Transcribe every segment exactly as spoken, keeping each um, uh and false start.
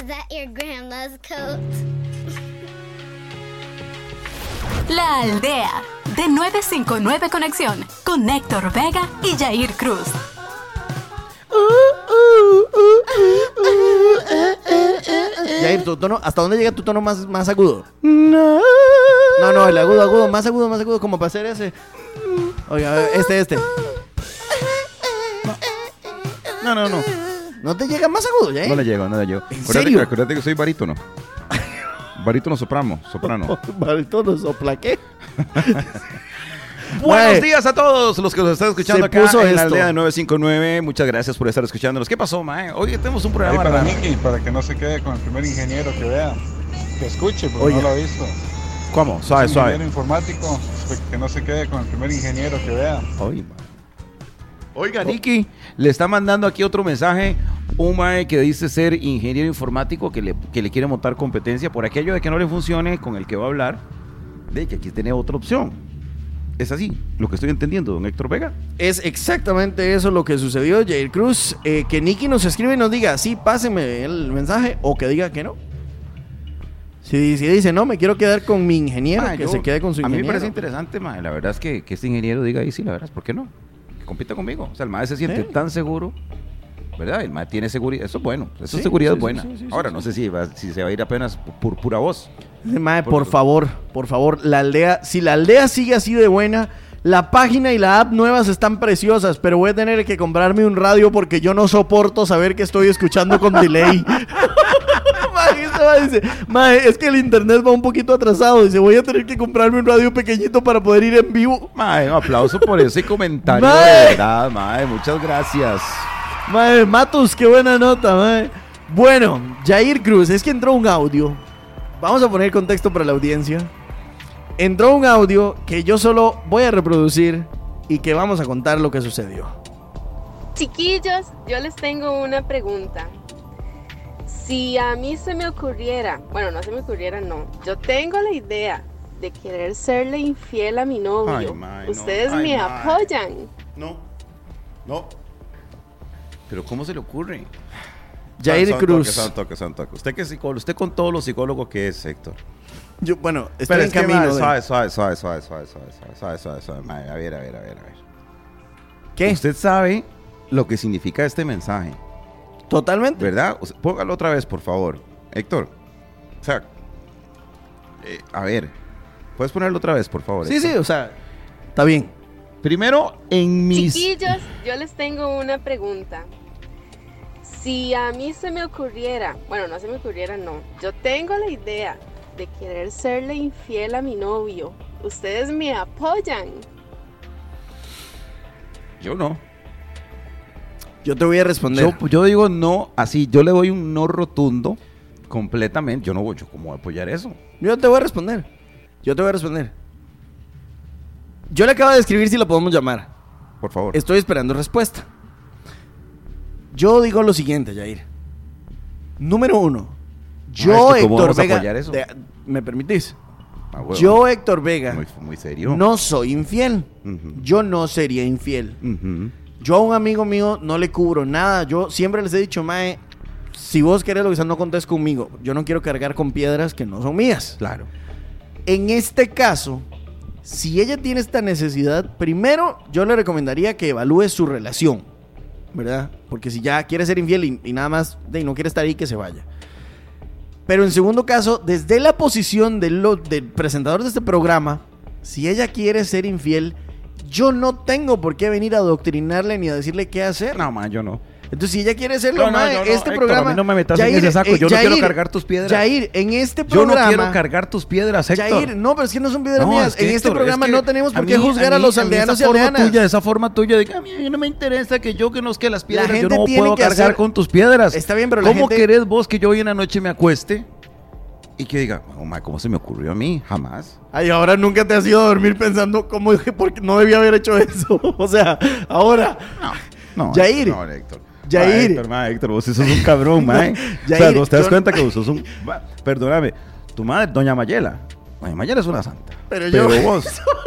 Was that your grandma's coat? La Aldea, de nueve cinco nueve Conexión, con Héctor Vega y Yair Cruz. Yair, tu tono, ¿hasta dónde llega tu tono más, más agudo? No. No, no, el agudo, agudo, más agudo, más agudo, como para hacer ese. Oiga, este, este. No, no, no. ¿No te llega más agudo, Yair? No le llego, no le llego. ¿En Acuérdate serio? que, acuérdate que soy barítono. Barítono soprano, soprano. Barítono sopla, ¿qué? Buenos días a todos los que nos están escuchando Se acá puso en esto. la aldea de nueve cinco nueve. Muchas gracias por estar escuchándonos. ¿Qué pasó, mae? Hoy tenemos un Ahí programa para raro. Nicky, para que no se quede con el primer ingeniero que vea, que escuche, porque Oiga. no lo ha visto. ¿Cómo? Suave, Es un suave. ingeniero informático, que no se quede con el primer ingeniero que vea. Oye, mae. Oiga, Nicky, le está mandando aquí otro mensaje. Un mae que dice ser ingeniero informático que le, que le quiere montar competencia por aquello de que no le funcione con el que va a hablar. De que aquí tiene otra opción. Es así, lo que estoy entendiendo, don Héctor Vega. Es exactamente eso lo que sucedió, Jair Cruz. Eh, que Nicky nos escribe y nos diga, sí, páseme el mensaje, o que diga que no. Si, si dice, no, me quiero quedar con mi ingeniero, Ma, que yo- se quede con su a mí ingeniero. me parece interesante, ma. La verdad es que, que este ingeniero diga ahí, sí, la verdad, ¿por qué no? Que compita conmigo. O sea, el mae se siente Sí. tan seguro, ¿verdad? El mae tiene seguridad. Eso es bueno, eso Sí, es seguridad sí, sí, buena. sí, sí, Ahora, sí, no sí. sé si, va- si se va a ir apenas por pura voz. Mae, Por- por favor, por favor, la aldea, si la aldea sigue así de buena, la página y la app nuevas están preciosas, pero voy a tener que comprarme un radio porque yo no soporto saber que estoy escuchando con delay. Mae, este mae dice, mae, es que el internet va un poquito atrasado, dice, voy a tener que comprarme un radio pequeñito para poder ir en vivo. Mae, un aplauso por ese comentario, Mae. de verdad, mae. Muchas gracias. Mae, Matus, qué buena nota, mae. Bueno, Jair Cruz, es que entró un audio. Vamos a poner contexto para la audiencia. Entró un audio que yo solo voy a reproducir y que vamos a contar lo que sucedió. Chiquillos, yo les tengo una pregunta. Si a mí se me ocurriera, bueno, no se me ocurriera, no. Yo tengo la idea de querer serle infiel a mi novio. Ay, mae, no. ¿Ustedes Ay, me mae. apoyan? No, no. Pero ¿cómo se le ocurre? Jair Son Cruz. toques, son toques, son toques. Usted que es psicólogo, usted con todos los psicólogos que es, Héctor. Yo, bueno, estoy Pero en es que, camino. mae, de- suave, suave, suave, suave, suave, suave, suave, suave, suave, suave, mae. A ver, a ver, a ver, a ver. ¿Qué? Usted sabe lo que significa este mensaje, Totalmente. ¿verdad? O sea, póngalo otra vez, por favor. Héctor. O sea, eh, a ver. ¿Puedes ponerlo otra vez, por favor? Sí, Héctor? sí, o sea, está bien. Primero, en mis... Chiquillos, yo les tengo una pregunta. Si a mí se me ocurriera, bueno, no se me ocurriera, no. Yo tengo la idea de querer serle infiel a mi novio. ¿Ustedes me apoyan? Yo no. Yo te voy a responder. Yo, yo digo no, así, yo le doy un no rotundo completamente. Yo no voy, yo cómo voy a apoyar eso. Yo te voy a responder. Yo te voy a responder. Yo le acabo de escribir si lo podemos llamar. Por favor. Estoy esperando respuesta. Yo digo lo siguiente, Jair. Número uno. Yo, Maestro, ¿cómo Héctor vamos a Vega. apoyar eso? de- ¿Me permitís? Ah, huevo. Yo, Héctor Vega, Muy, muy serio. no soy infiel. Ujú. Yo no sería infiel. Ujú. Yo a un amigo mío no le cubro nada. Yo siempre les he dicho, mae, si vos querés lo que sea, no contés conmigo. Yo no quiero cargar con piedras que no son mías. Claro. En este caso, si ella tiene esta necesidad, primero yo le recomendaría que evalúe su relación, ¿verdad? Porque si ya quiere ser infiel y, y nada más de, no quiere estar ahí, que se vaya. Pero en segundo caso, desde la posición del, lo- del presentador de este programa, si ella quiere ser infiel, yo no tengo por qué venir a adoctrinarle ni a decirle qué hacer. No, man, yo no. Entonces, si ella quiere hacerlo, No, no, mae, yo no, este Héctor, programa... a mí no me metas en ese saco, yo no quiero cargar tus piedras. Jair, en este Yo no programa... quiero cargar tus piedras, Héctor. Jair, no, pero es que no son piedras No, mías. es que, en este Héctor, programa es que no tenemos por a qué mí- juzgar a, mí- los mí aldeanos y esa forma aldeanas. tuya, esa forma tuya de que a mí no me interesa que yo, que no es que las piedras, yo gente no tiene puedo que cargar hacer- con tus piedras. Está bien, pero la ¿Cómo gente- querés vos que yo hoy en la noche me acueste y que diga, oh, ma, ¿cómo se me ocurrió a mí? Jamás. Ay, ahora nunca te has ido a dormir pensando cómo dije, porque no debía haber hecho eso. O sea, ahora... No, no, Jair. No, Héctor. Jair. Ma, Héctor, ma, Héctor, vos sos un cabrón, ma. O sea, Jair, vos te das yo- cuenta que vos sos un... ma, Perdóname, tu madre, doña Mayela. Doña Mayela es una santa. Pero yo- vos...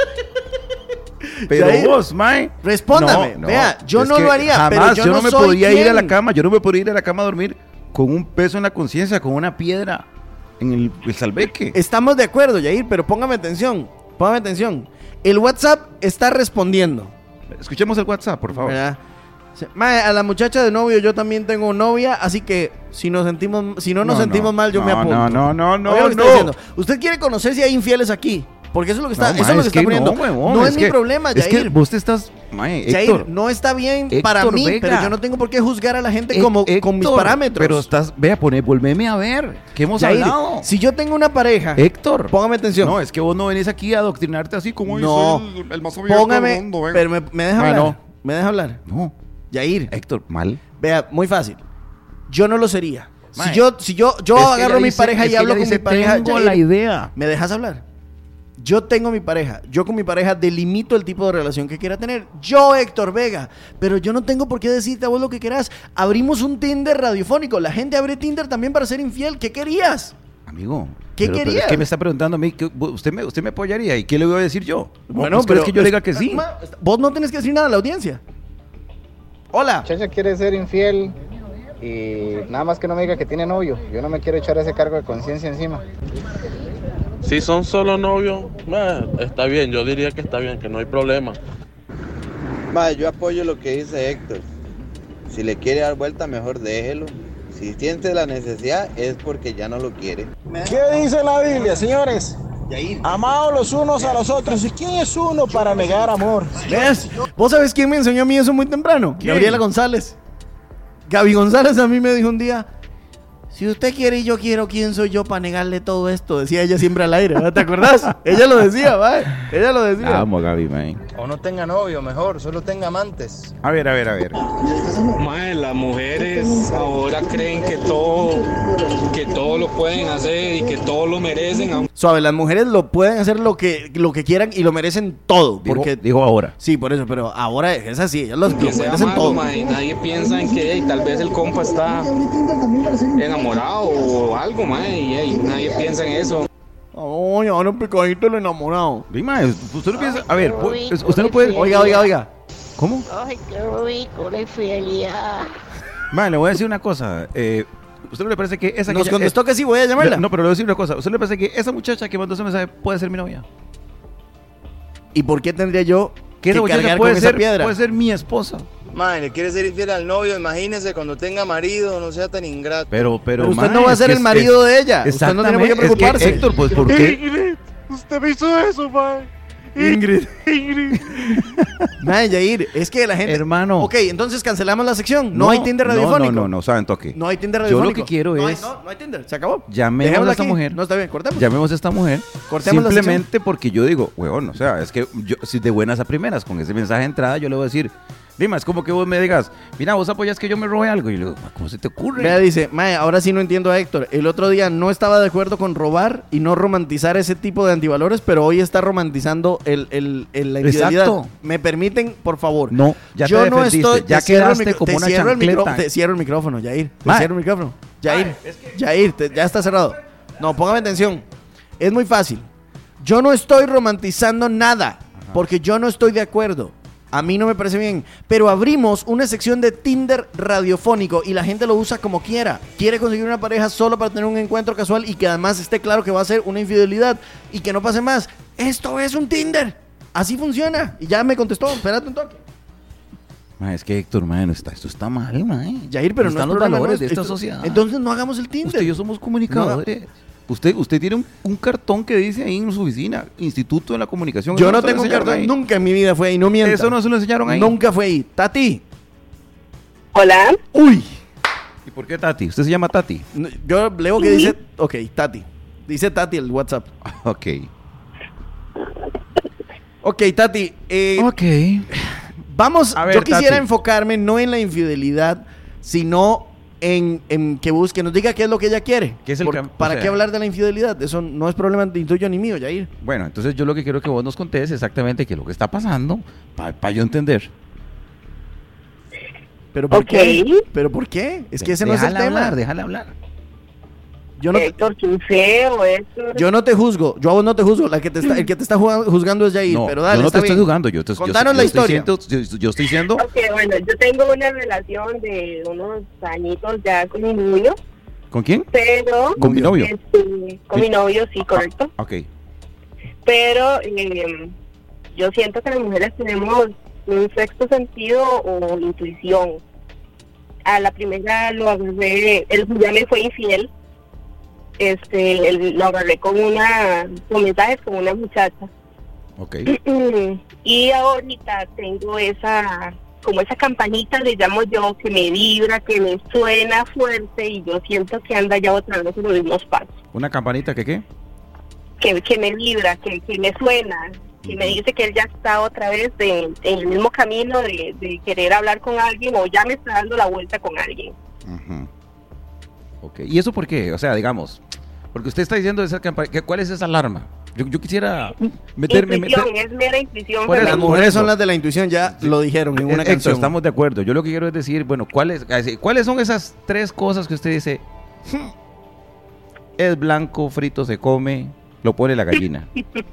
Pero Jair, vos, mae. respóndame. Vea, yo es no que lo haría, Jamás, pero yo yo, no no me soy podría ir a la quien. cama, yo no me podría ir a la cama a dormir con un peso en la conciencia, con una piedra en el, el salveque. Estamos de acuerdo, Yair, pero póngame atención. Póngame atención. El WhatsApp está respondiendo. Escuchemos el WhatsApp, por favor. ¿Verdad? Mae, a la muchacha de novio yo también tengo novia, así que si nos sentimos, si no nos No, sentimos no, mal, yo no, me apunto. no, no, no, no, Oiga lo que no. está diciendo. Usted quiere conocer si hay infieles aquí, porque eso es lo que está, No, eso mae, es lo que es está que poniendo. no, huevón, No es es mi que- problema, Es Yair. que vos te estás... Mae, Yair, Héctor, no está bien Héctor para mí, Vega. pero yo no tengo por qué juzgar a la gente Hé- como con mis Héctor, parámetros. Pero estás... Vea, poné, volveme a ver. ¿Qué hemos Yair, hablado? si yo tengo una pareja, Héctor. póngame atención. No, es que vos no venís aquí a adoctrinarte así como... "Ay, No, soy el, el más abierto póngame, del mundo, venga". pero me, me deja Mae, hablar. no. Me deja hablar. No, Yair, Héctor, mal. vea, muy fácil. Yo no lo sería. Mae, si yo, si yo, yo Es que agarro ella a mi dice- pareja es y que hablo ella con dice, mi pareja, tengo Yair, la idea. ¿me dejas hablar? Yo tengo mi pareja. Yo con mi pareja delimito el tipo de relación que quiera tener. Yo, Héctor Vega. Pero yo no tengo por qué decirte a vos lo que querás. Abrimos un Tinder radiofónico. La gente abre Tinder también para ser infiel. ¿Qué querías? Amigo. ¿Qué pero, pero querías? es que me está preguntando a mí, que usted me, usted me apoyaría. ¿Y qué le voy a decir yo? Bueno, pues, pero ¿crees que yo le diga que sí? Ma, Vos no tenés que decir nada a la audiencia. Hola. Muchacha quiere ser infiel y nada más que no me diga que tiene novio. Yo no me quiero echar ese cargo de conciencia encima. Si son solo novios, eh, está bien, yo diría que está bien, que no hay problema. Madre, yo apoyo lo que dice Héctor. Si le quiere dar vuelta, mejor déjelo. Si siente la necesidad, es porque ya no lo quiere. ¿Qué dice la Biblia, señores? Amados los unos a los otros. ¿Y quién es uno para negar amor? ¿Ves? ¿Vos sabés quién me enseñó a mí eso muy temprano? ¿Quién? Gabriela González. Gaby González a mí me dijo un día: si usted quiere y yo quiero, ¿quién soy yo para negarle todo esto? Decía ella siempre al aire, ¿no? ¿Te acordás? Ella lo decía, ¿va? Ella lo decía. Vamos, Gaby, man. O no tenga novio, mejor, solo tenga amantes. A ver, a ver, a ver. Mae, las mujeres ahora creen que todo, que todo lo pueden hacer y que todo lo merecen. aun- Suave, las mujeres lo pueden hacer lo que, lo que quieran y lo merecen todo. Digo, Porque, digo ahora. sí, por eso, pero ahora es así, ellas lo, Que lo sea merecen malo, todo. mae, nadie piensa en que hey, tal vez el compa está enamorado o algo, mae, y hey, nadie piensa en eso. Oye, ahora un picadito el enamorado. Dime, usted no piensa... A ver, pues, usted no puede... Oiga, oiga, oiga. ¿Cómo? Ay, qué rico la infidelidad. Man, le voy a decir una cosa. Eh, ¿Usted no le parece que esa... Nos que contestó que sí, voy a llamarla. No, pero le voy a decir una cosa. ¿Usted le parece que esa muchacha que mandó ese mensaje puede ser mi novia? ¿Y por qué tendría yo Que que esa muchacha cargar puede con ser, esa piedra? puede ser mi esposa. Madre, le quiere ser infiel al novio, imagínese cuando tenga marido, no sea tan ingrato. Pero, pero, Pero usted man, no va a es ser que el es- marido es- de ella. Usted no tiene por qué Exactamente. Es que, preocuparse. Héctor, pues, ¿por qué? Ingrid, usted me hizo eso, mae. Ingrid. Ingrid. Mae, Yair, es que la gente... Hermano. Ok, entonces cancelamos la sección. No, hay Tinder no, radiofónico. No, no, no, saben toque. No hay Tinder Yo radiofónico. lo que quiero no es... Hay, no, no hay Tinder, se acabó. Llamemos Dejémosla a esta aquí. mujer. No, está bien, cortemos. Llamemos a esta mujer. Cortemos la Simplemente porque yo digo, huevón, o sea, es que yo, si de buenas a primeras, con ese mensaje de entrada, yo le voy a decir, Dima, es como que vos me digas, mira, vos apoyas que yo me robe algo. Y yo le digo, ¿cómo se te ocurre? Vea, dice, mae, ahora sí no entiendo a Héctor. El otro día no estaba de acuerdo con robar y no romantizar ese tipo de antivalores, pero hoy está romantizando el, el, el- la infidelidad. Exacto. ¿Me permiten, por favor? No, ya Yo te no defendiste, estoy... ya te cierro el quedaste micro- como te una cierro el micro- chancleta. Te cierro el micrófono, Yair. Te Mae. cierro el micrófono. Yair, Yair, te- ya está cerrado. No, póngame atención. Es muy fácil. Yo no estoy romantizando nada, porque yo no estoy de acuerdo. A mí no me parece bien, pero abrimos una sección de Tinder radiofónico y la gente lo usa como quiera. Quiere conseguir una pareja solo para tener un encuentro casual y que además esté claro que va a ser una infidelidad y que no pase más. Esto es un Tinder. Así funciona. Y ya me contestó, espérate un toque. Ma, es que Héctor, man, está, esto está mal, man. Yair, pero no están es los problema valores de nuestro. esta Esto- sociedad. Entonces no hagamos el Tinder. Usted y yo somos comunicadores. Usted, usted tiene un, un cartón que dice ahí en su oficina, Instituto de la Comunicación. Yo Eso no se lo tengo un enseñaron cartón, ahí. nunca en mi vida fue ahí, no mienta. Eso no se lo enseñaron ahí. Nunca fue ahí. Tati. Hola. Uy. ¿Y por qué Tati? ¿Usted se llama Tati? No, yo leo que dice, ok, Tati. Dice Tati el WhatsApp. Ok. Ok, Tati. eh, Ok. Vamos, A ver, yo quisiera Tati. enfocarme no en la infidelidad, sino en, en que busque, nos diga qué es lo que ella quiere. ¿Qué es el Por- cam- o ¿Para sea- qué hablar de la infidelidad? Eso no es problema ni tuyo ni mío, Yair. Bueno, entonces yo lo que quiero que vos nos contés exactamente qué es lo que está pasando para yo entender. ¿Pero por Ok. qué? ¿Pero por qué? Es que ese no es el Déjala tema. hablar, déjala hablar. Yo no, Héctor, qué feo eso. yo no te juzgo, yo a vos no te juzgo, la que te está, el que te está jugando- juzgando es Jair, No, pero dale, yo no está te estoy bien. jugando. Yo te, yo- Contanos yo la estoy historia. diciendo- yo, yo estoy diciendo. Ok, bueno, yo tengo una relación de unos añitos ya con mi novio, ¿Con quién? pero... ¿Con mi novio? este, con mi novio, sí, correcto. Ok. Pero eh, yo siento que las mujeres tenemos un sexto sentido o intuición. A la primera lo agarré, él ya me fue infiel. Este, él, lo agarré con una, con mensajes con una muchacha. Ok. Y ahorita tengo esa, como esa campanita, le llamo yo, que me vibra, que me suena fuerte y yo siento que anda ya otra vez en los mismos pasos. ¿Una campanita que qué? Que, que me vibra, que, que me suena, que me dice que él ya está otra vez de- en el mismo camino de, de querer hablar con alguien o ya me está dando la vuelta con alguien. Ujú. Ok. ¿Y eso por qué? O sea, digamos, porque usted está diciendo esa campaña, que- ¿cuál es esa alarma? Yo, yo quisiera meterme... Intuición, meter- es mera intuición. Por eso, Las femenina. mujeres eso. son las de la intuición, ya lo dijeron en una Héctor, canción. estamos de acuerdo. Yo lo que quiero es decir, bueno, ¿cuáles, así, ¿cuáles son esas tres cosas que usted dice? "Hmm, es blanco, frito, se come, lo pone la gallina"?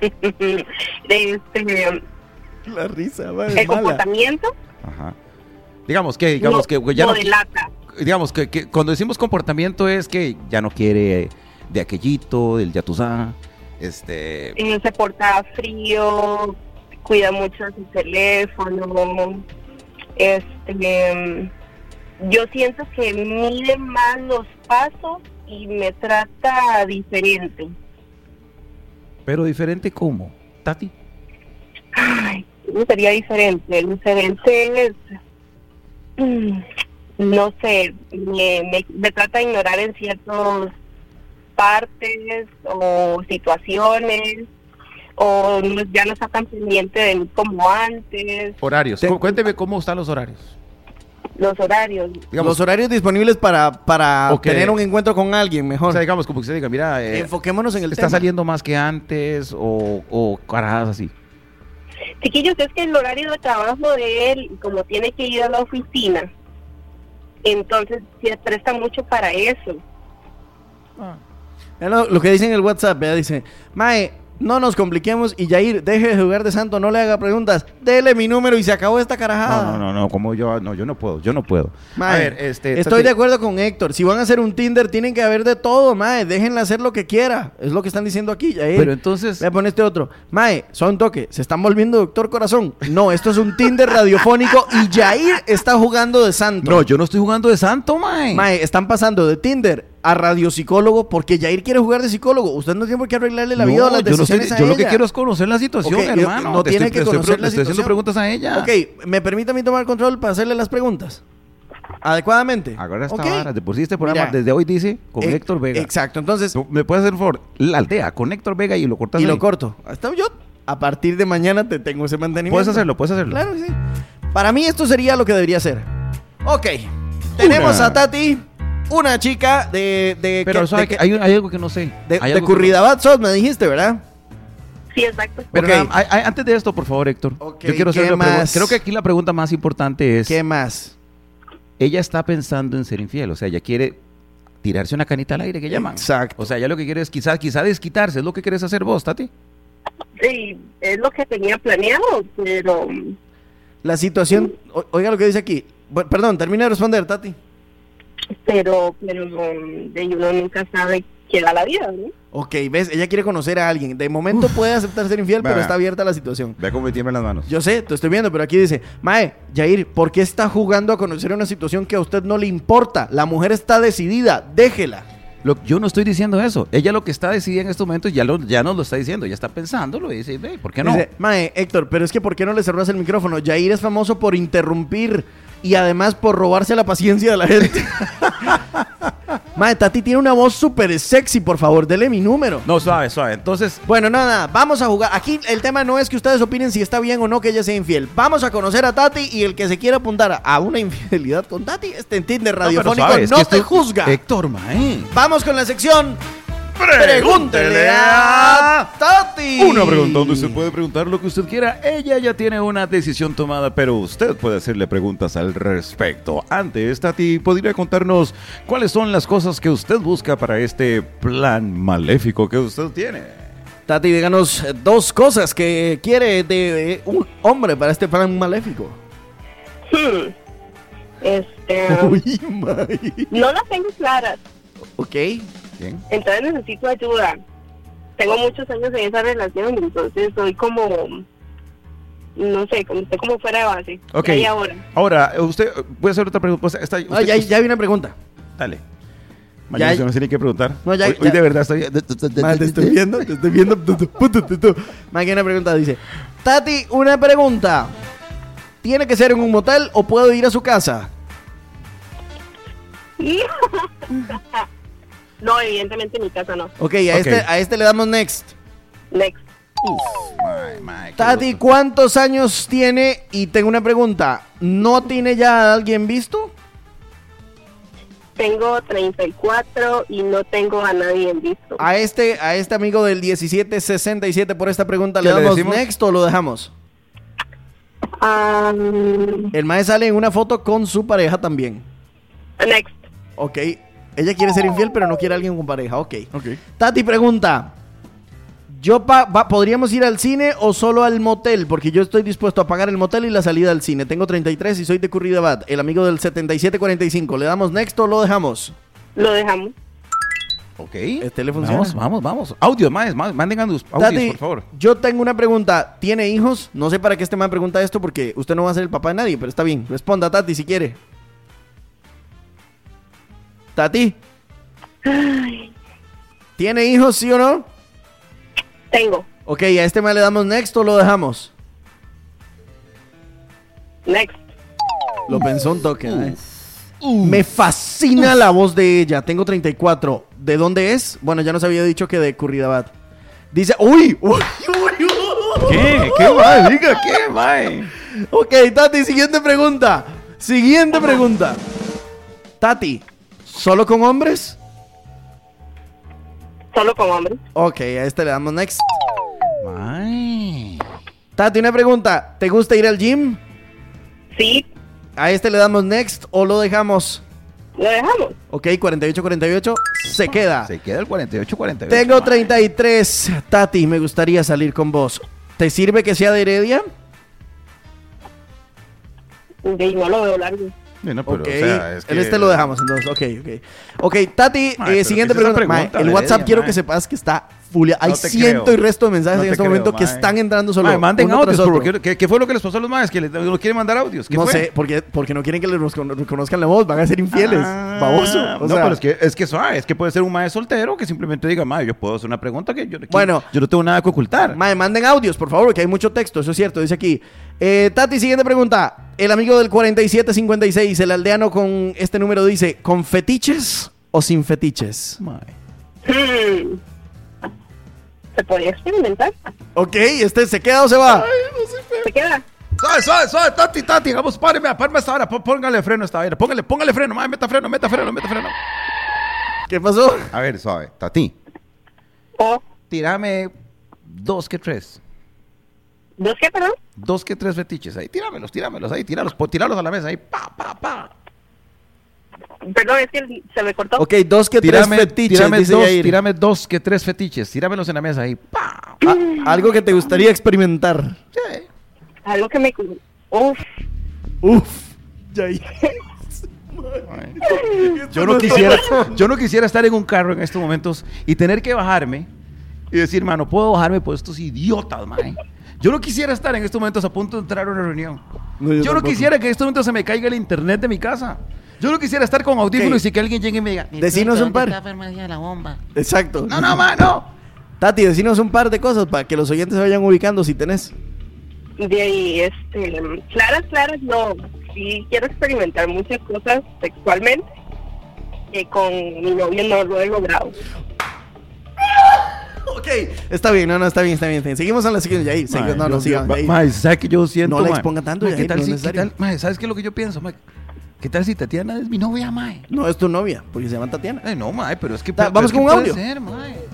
Este, La risa, va, el comportamiento Ajá. Digamos que, digamos no, que ya no no, delata. digamos que, que cuando decimos comportamiento es que ya no quiere de aquellito, del yatusá, este, Eh, se porta frío, cuida mucho su teléfono. Este, yo siento que mide más los pasos y me trata diferente. pero diferente ¿cómo? Tati. Ay, ¿cómo sería diferente? Diferente es, mm, no sé, me, me, me trata de ignorar en ciertas partes o situaciones, o no- ya no está tan pendiente de mí como antes, Horarios. Cu- Cuénteme cómo están los horarios. los horarios. Digamos, Los horarios disponibles para, para Ok. tener un encuentro con alguien mejor. o sea, digamos, como que usted diga, mira, eh, Enfoquémonos en el está tema. saliendo más que antes o, o carajadas así. Chiquillos, es que el horario de trabajo de él, como tiene que ir a la oficina, entonces se presta mucho para eso. Vean Lo, lo que dice en el WhatsApp, vea, dice, Mae, no nos compliquemos y Jair, deje de jugar de santo, no le haga preguntas, dele mi número y se acabó esta carajada. No, no, no, no, como yo, no, yo no puedo, yo no puedo. Mae, A ver, este, estoy Tati- de acuerdo con Héctor, si van a hacer un Tinder tienen que haber de todo, Mae, déjenla hacer lo que quiera, es lo que están diciendo aquí, Jair. Pero entonces, Voy a poner este otro, Mae, son toque, se están volviendo doctor corazón. No, esto es un Tinder radiofónico y Jair está jugando de santo. no, yo no estoy jugando de santo, mae. Mae, están pasando de Tinder a radiopsicólogo porque Jair quiere jugar de psicólogo. Usted no tiene por qué arreglarle la vida No, o las yo, no sé, decisiones a yo lo que ella. quiero es conocer la situación, Ok, yo- hermano. no Te tiene estoy- que te estoy- conocer te la estoy haciendo situación. preguntas a ella. Ok, ¿me permite a mí tomar control para hacerle las preguntas? Adecuadamente. Ahora esta Ok. vara, de por sí este programa Mira, desde hoy dice con eh, Héctor Vega. Exacto, entonces, ¿Me puedes hacer un favor? La aldea con Héctor Vega y lo cortas y ahí. lo corto. Hasta yo, a partir de mañana te tengo ese mantenimiento. Puedes hacerlo, puedes hacerlo. Claro que sí. Para mí esto sería lo que debería ser. Ok, tenemos Una. a Tati, una chica de... de Pero que- ¿sabe de que que- hay, hay algo que no sé. de, Hay de algo que- Curridabat sos, me dijiste, ¿verdad? Sí, exacto. Pero Ok. nada, hay- hay- antes de esto, por favor, Héctor. Ok, yo quiero hacer ¿qué una pregunta. más? Creo que aquí la pregunta más importante es: ¿Qué más? ella está pensando en ser infiel, o sea, ella quiere tirarse una canita al aire que llaman. Exacto. O sea, ella lo que quiere es quizás quizá desquitarse, es lo que quieres hacer vos, Tati. Sí, es lo que tenía planeado, pero La situación, o- oiga lo que dice aquí. Bu- perdón, termina de responder, Tati. pero pero um, de uno nunca sabe qué da la vida, ¿no? Ok, ves, ella quiere conocer a alguien. De momento puede aceptar ser infiel, pero Va. está abierta la situación. Ve cómo me tiemblan las manos. Yo sé, te estoy viendo, pero aquí dice, Mae, Jair, ¿por qué está jugando a conocer una situación que a usted no le importa? La mujer está decidida, déjela. Lo- yo no estoy diciendo eso. Ella lo que está decidida en estos momentos ya, lo, ya nos lo está diciendo. Ya está pensándolo y dice, ve, ¿por qué no? Dice, Mae, Héctor, pero es que ¿por qué no le cerras el micrófono? Jair es famoso por interrumpir y además por robarse la paciencia de la gente. Mae, Tati tiene una voz súper sexy, por favor, dele mi número. No, suave, suave. Entonces, Bueno, nada, vamos a jugar. Aquí el tema no es que ustedes opinen si está bien o no que ella sea infiel. Vamos a conocer a Tati y el que se quiera apuntar a una infidelidad con Tati, este en Tinder no, pero radiofónico, no, suave, es que te estoy- juzga. Héctor, mae. Vamos con la sección Pregúntele a Tati. Una pregunta donde usted puede preguntar lo que usted quiera. Ella ya tiene una decisión tomada, pero usted puede hacerle preguntas al respecto. Antes, Tati, ¿podría contarnos cuáles son las cosas que usted busca para este plan maléfico que usted tiene? Tati, díganos dos cosas que quiere de un hombre para este plan maléfico. Hmm. Este. Uy, my. No las tengo claras. Ok. Bien. Entonces necesito ayuda. Tengo muchos años en esa relación, entonces soy como, no sé, como estoy como fuera de base. Ok. Y ahora. Ahora, usted puede hacer otra pregunta. Pues, está, usted, Ah, ya, ya hay una pregunta. Dale. Mañana Ya- no sé ni qué preguntar. No, ya- hoy, ya- hoy de verdad estoy. Ma, te estoy viendo, te estoy viendo. Ma, aquí hay una pregunta, dice: Tati, una pregunta. ¿Tiene que ser en un motel o puedo ir a su casa? No, evidentemente en mi casa no. Ok, a, Ok. Este, a este le damos next. Next. My, my, qué Tati, gusto. ¿cuántos años tiene? Y tengo una pregunta. ¿No tiene ya a alguien visto? Tengo treinta y cuatro y no tengo a nadie en visto. A este, a este amigo del diecisiete sesenta y siete por esta pregunta, ¿le ¿Qué le damos decimos? next o lo dejamos? Um, El mae sale en una foto con su pareja también. next. Ok. Ella quiere ser infiel, pero no quiere a alguien con pareja. Ok. Ok. Tati pregunta: ¿yo pa- va- ¿podríamos ir al cine o solo al motel? Porque yo estoy dispuesto a pagar el motel y la salida al cine. Tengo treinta y tres y soy de Curridabat. El amigo del setenta y siete cuarenta y cinco. ¿Le damos next o lo dejamos? Lo dejamos. Ok. Este le funciona. Vamos, vamos, vamos. Audio, más, más. Manden audios, Tati, por favor. yo tengo una pregunta. ¿Tiene hijos? No sé para qué este man pregunta esto porque usted no va a ser el papá de nadie, pero está bien. Responda, Tati, si quiere. Tati, Ay, ¿tiene hijos, sí o no? tengo. Ok, ¿a este man le damos next o lo dejamos? Next. Lo pensó un toque. ¿eh? Me fascina la voz de ella. Tengo treinta y cuatro. ¿De dónde es? Bueno, ya nos había dicho que de Curridabat. Dice, uy, uy, uy, uy. ¿Qué? ¿Qué va? Diga, ¿qué va? Ok, Tati, siguiente pregunta. Siguiente pregunta. Tati, ¿solo con hombres? Solo con hombres. Ok, a este le damos next. Ay. Tati, una pregunta. ¿Te gusta ir al gym? Sí, A este le damos next o lo dejamos. lo dejamos. Ok, cuarenta y ocho cuarenta y ocho. Se queda. Se queda el cuarenta y ocho cuarenta y ocho. Tengo treinta y tres. Tati, me gustaría salir con vos. ¿Te sirve que sea de Heredia? Y no lo veo largo. Bueno, pero, Ok, o sea, es el que- este lo dejamos entonces. Ok, ok. Ok, Tati, Mae, eh, pero siguiente ¿qué es esa pregunta. Mae, pregunta, el Heredia, WhatsApp quiero mae? que sepas que está full. Hay No te ciento creo. y resto de mensajes No en te este creo, momento que mae. están entrando solo. Mae, manden uno audios, tras otro. pero ¿qué, qué, qué fue lo que les pasó a los maes? Que les, no quieren mandar audios. ¿Qué No fue? sé, porque, porque no quieren que les recono- reconozcan la voz. Van a ser infieles. Ah, Baboso. O no, sea, pero es que, es que, suave, es que puede ser un mae soltero que simplemente diga, mae, yo puedo hacer una pregunta que yo, que Bueno. yo no tengo nada que ocultar. Mae, manden audios, por favor, que hay mucho texto. Eso es cierto, dice aquí. Eh, Tati, siguiente pregunta. El amigo del cuarenta y siete cincuenta y seis, el aldeano con este número dice: ¿con fetiches o sin fetiches? Mae. Hmm. ¿Se podría experimentar? Ok, este se queda o se va. ¿Se queda? Suave, suave, suave, Tati, Tati, vamos, páreme, páreme esta hora, pó- póngale freno a esta hora, póngale, póngale freno, mae, meta freno, meta freno, meta freno. ¿Qué pasó? A ver, suave, Tati, ¿O tírame dos que tres, dos qué, perdón? dos que tres fetiches ahí, tíramelos, tíramelos ahí, tíralos, po- tíralos a la mesa ahí, pa, pa, pa. Perdón, es que se me cortó. Ok, dos que Tírame, tres fetiches, tírame dice dos, Yair. tírame dos que tres fetiches, tíramelos en la mesa ahí, pa. Ah, algo que te gustaría experimentar. Sí. Algo que me... Uf. Uf, Yair. Yo no quisiera, yo no quisiera estar en un carro en estos momentos y tener que bajarme y decir, mano, puedo bajarme por estos idiotas, man. Yo no quisiera estar en estos momentos a punto de entrar a una reunión. No, yo yo no tampoco. quisiera que en estos momentos se me caiga el internet de mi casa. Yo no quisiera estar con audífonos Ok. y que alguien llegue y me diga, Decinos un par. Exacto. no, no, man, no. Tati, decinos un par de cosas para que los oyentes se vayan ubicando si tenés. De ahí, este... Claras, claras, no. Sí quiero experimentar muchas cosas sexualmente. Que con mi novio no lo he logrado. Ok, está bien, no, no, está bien, está bien. está bien. Seguimos a la siguiente, Yair. Segui- Mae, no, no, yo- sigamos. yo- Yair. mae, ¿sabes qué yo siento? No la mae? exponga tanto, Mae, Yair, ¿qué tal no es si, qué necesario. tal, mae, ¿sabes qué es lo que yo pienso, mae? ¿Qué tal si Tatiana es mi novia, mae? No es tu novia, porque se llama Tatiana. Ay, no, mae, pero es que Ta- puede- vamos pero con es un que audio. puede ser, mae.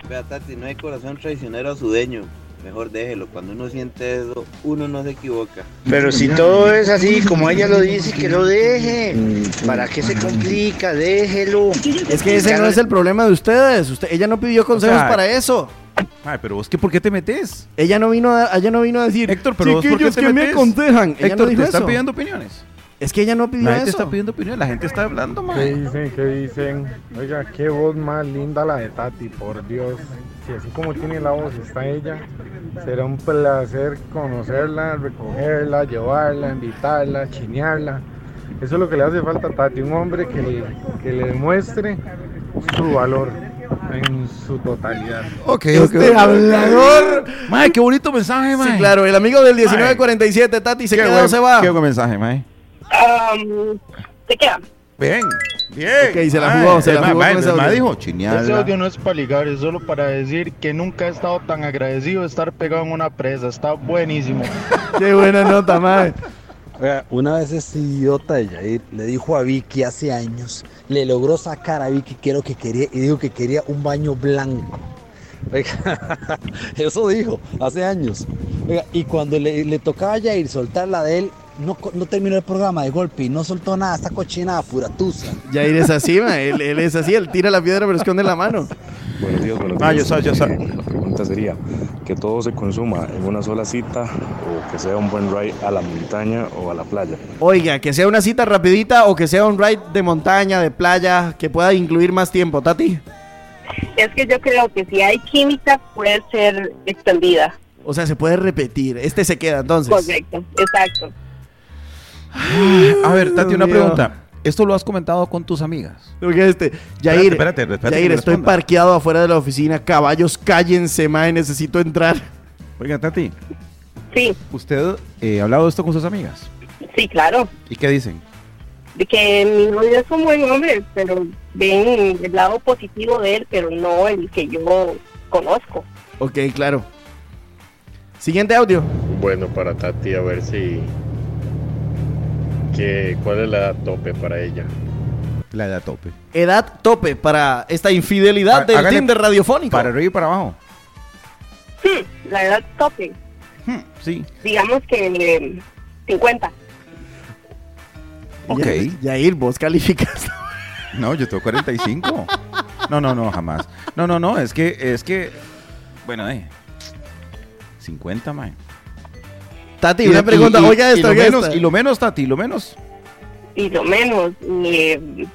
Vea, Tati, no hay corazón traicionero a su dueño. Mejor déjelo. Cuando uno siente eso, uno no se equivoca. Pero si todo es así, como ella lo dice, que lo deje. ¿Para qué se complica? Déjelo. Es que ese no es el problema de ustedes. Usted, ella no pidió consejos O sea, para eso. Ay, pero vos, ¿qué, ¿por qué te metes? Ella no vino a, ella no vino a decir, Héctor, pero vos, ¿por qué chiquillos te que me metes? aconsejan. Ella Héctor, no dijo te está eso. pidiendo opiniones. Es que ella no pidió La gente eso. está pidiendo opiniones, la gente está hablando, ¿Qué mae. dicen? ¿Qué dicen? Oiga, qué voz más linda la de Tati, por Dios. Si así como tiene la voz está ella, será un placer conocerla, recogerla, llevarla, invitarla, chinearla. Eso es lo que le hace falta a Tati, un hombre que le, que le demuestre su valor en su totalidad. Ok, Este ok. hablador. Mae, qué bonito mensaje, mae. Sí, claro, el amigo del diecinueve cuarenta y siete, Tati, ¿se Qué queda buen- o se va? Qué buen mensaje, mae. Um, se queda. Bien, bien. Ok, se la Mae, jugó, se el la mae- jugó mae, con ese el mae audio. dijo, Ese chinearla. audio no es para ligar, es solo para decir que nunca he estado tan agradecido de estar pegado en una presa. Está buenísimo. Qué buena nota, mae. Oiga, una vez este idiota de Yair le dijo a Vicky hace años, le logró sacar a Vicky que era lo que quería y dijo que quería un baño blanco. Oiga, eso dijo hace años. Oiga, y cuando le, le tocaba a Yair soltar la de él, no, co- no terminó el programa de golpe y no soltó nada, esta cochinada pura tusa. Jair es así, mae. Él, él es así, él tira la piedra pero esconde la mano. Buenos días, buenos Ah, días. yo sé, yo sé. La pregunta sería, ¿que todo se consuma en una sola cita o que sea un buen ride a la montaña o a la playa? Oiga, que sea una cita rapidita o que sea un ride de montaña, de playa, que pueda incluir más tiempo, Tati. Es que yo creo que si hay química puede ser extendida. O sea, se puede repetir. Este se queda, entonces. Correcto, exacto. A ver, Tati, una Dios mío. pregunta. ¿Esto lo has comentado con tus amigas? Oiga, este, Jair, Espérate, espérate, espérate Jair, que me estoy responda. parqueado afuera de la oficina. Caballos, cállense, mae, necesito entrar. Oiga, Tati. Sí. ¿Usted eh, ha hablado de esto con sus amigas? Sí, claro. ¿Y qué dicen? De que mi novio es un buen hombre, pero ven el lado positivo de él, pero no el que yo conozco. Ok, claro. Siguiente audio. Bueno, para Tati, a ver si... Que, ¿cuál es la edad tope para ella? La edad tope. Edad tope para esta infidelidad Há- del hágale Tinder radiofónico. Para arriba y para abajo. Hmm, la edad tope, Sí. digamos que eh, cincuenta. Ok. Ya- Jair, vos calificas. No, yo tengo cuarenta y cinco. No, no, no, jamás. No, no, no, es que, es que, bueno, eh, cincuenta, mae. Tati, Y- una y- pregunta. y- Oiga y esto, lo oiga menos, esta. y lo menos, Tati, lo menos. Y lo menos, eh,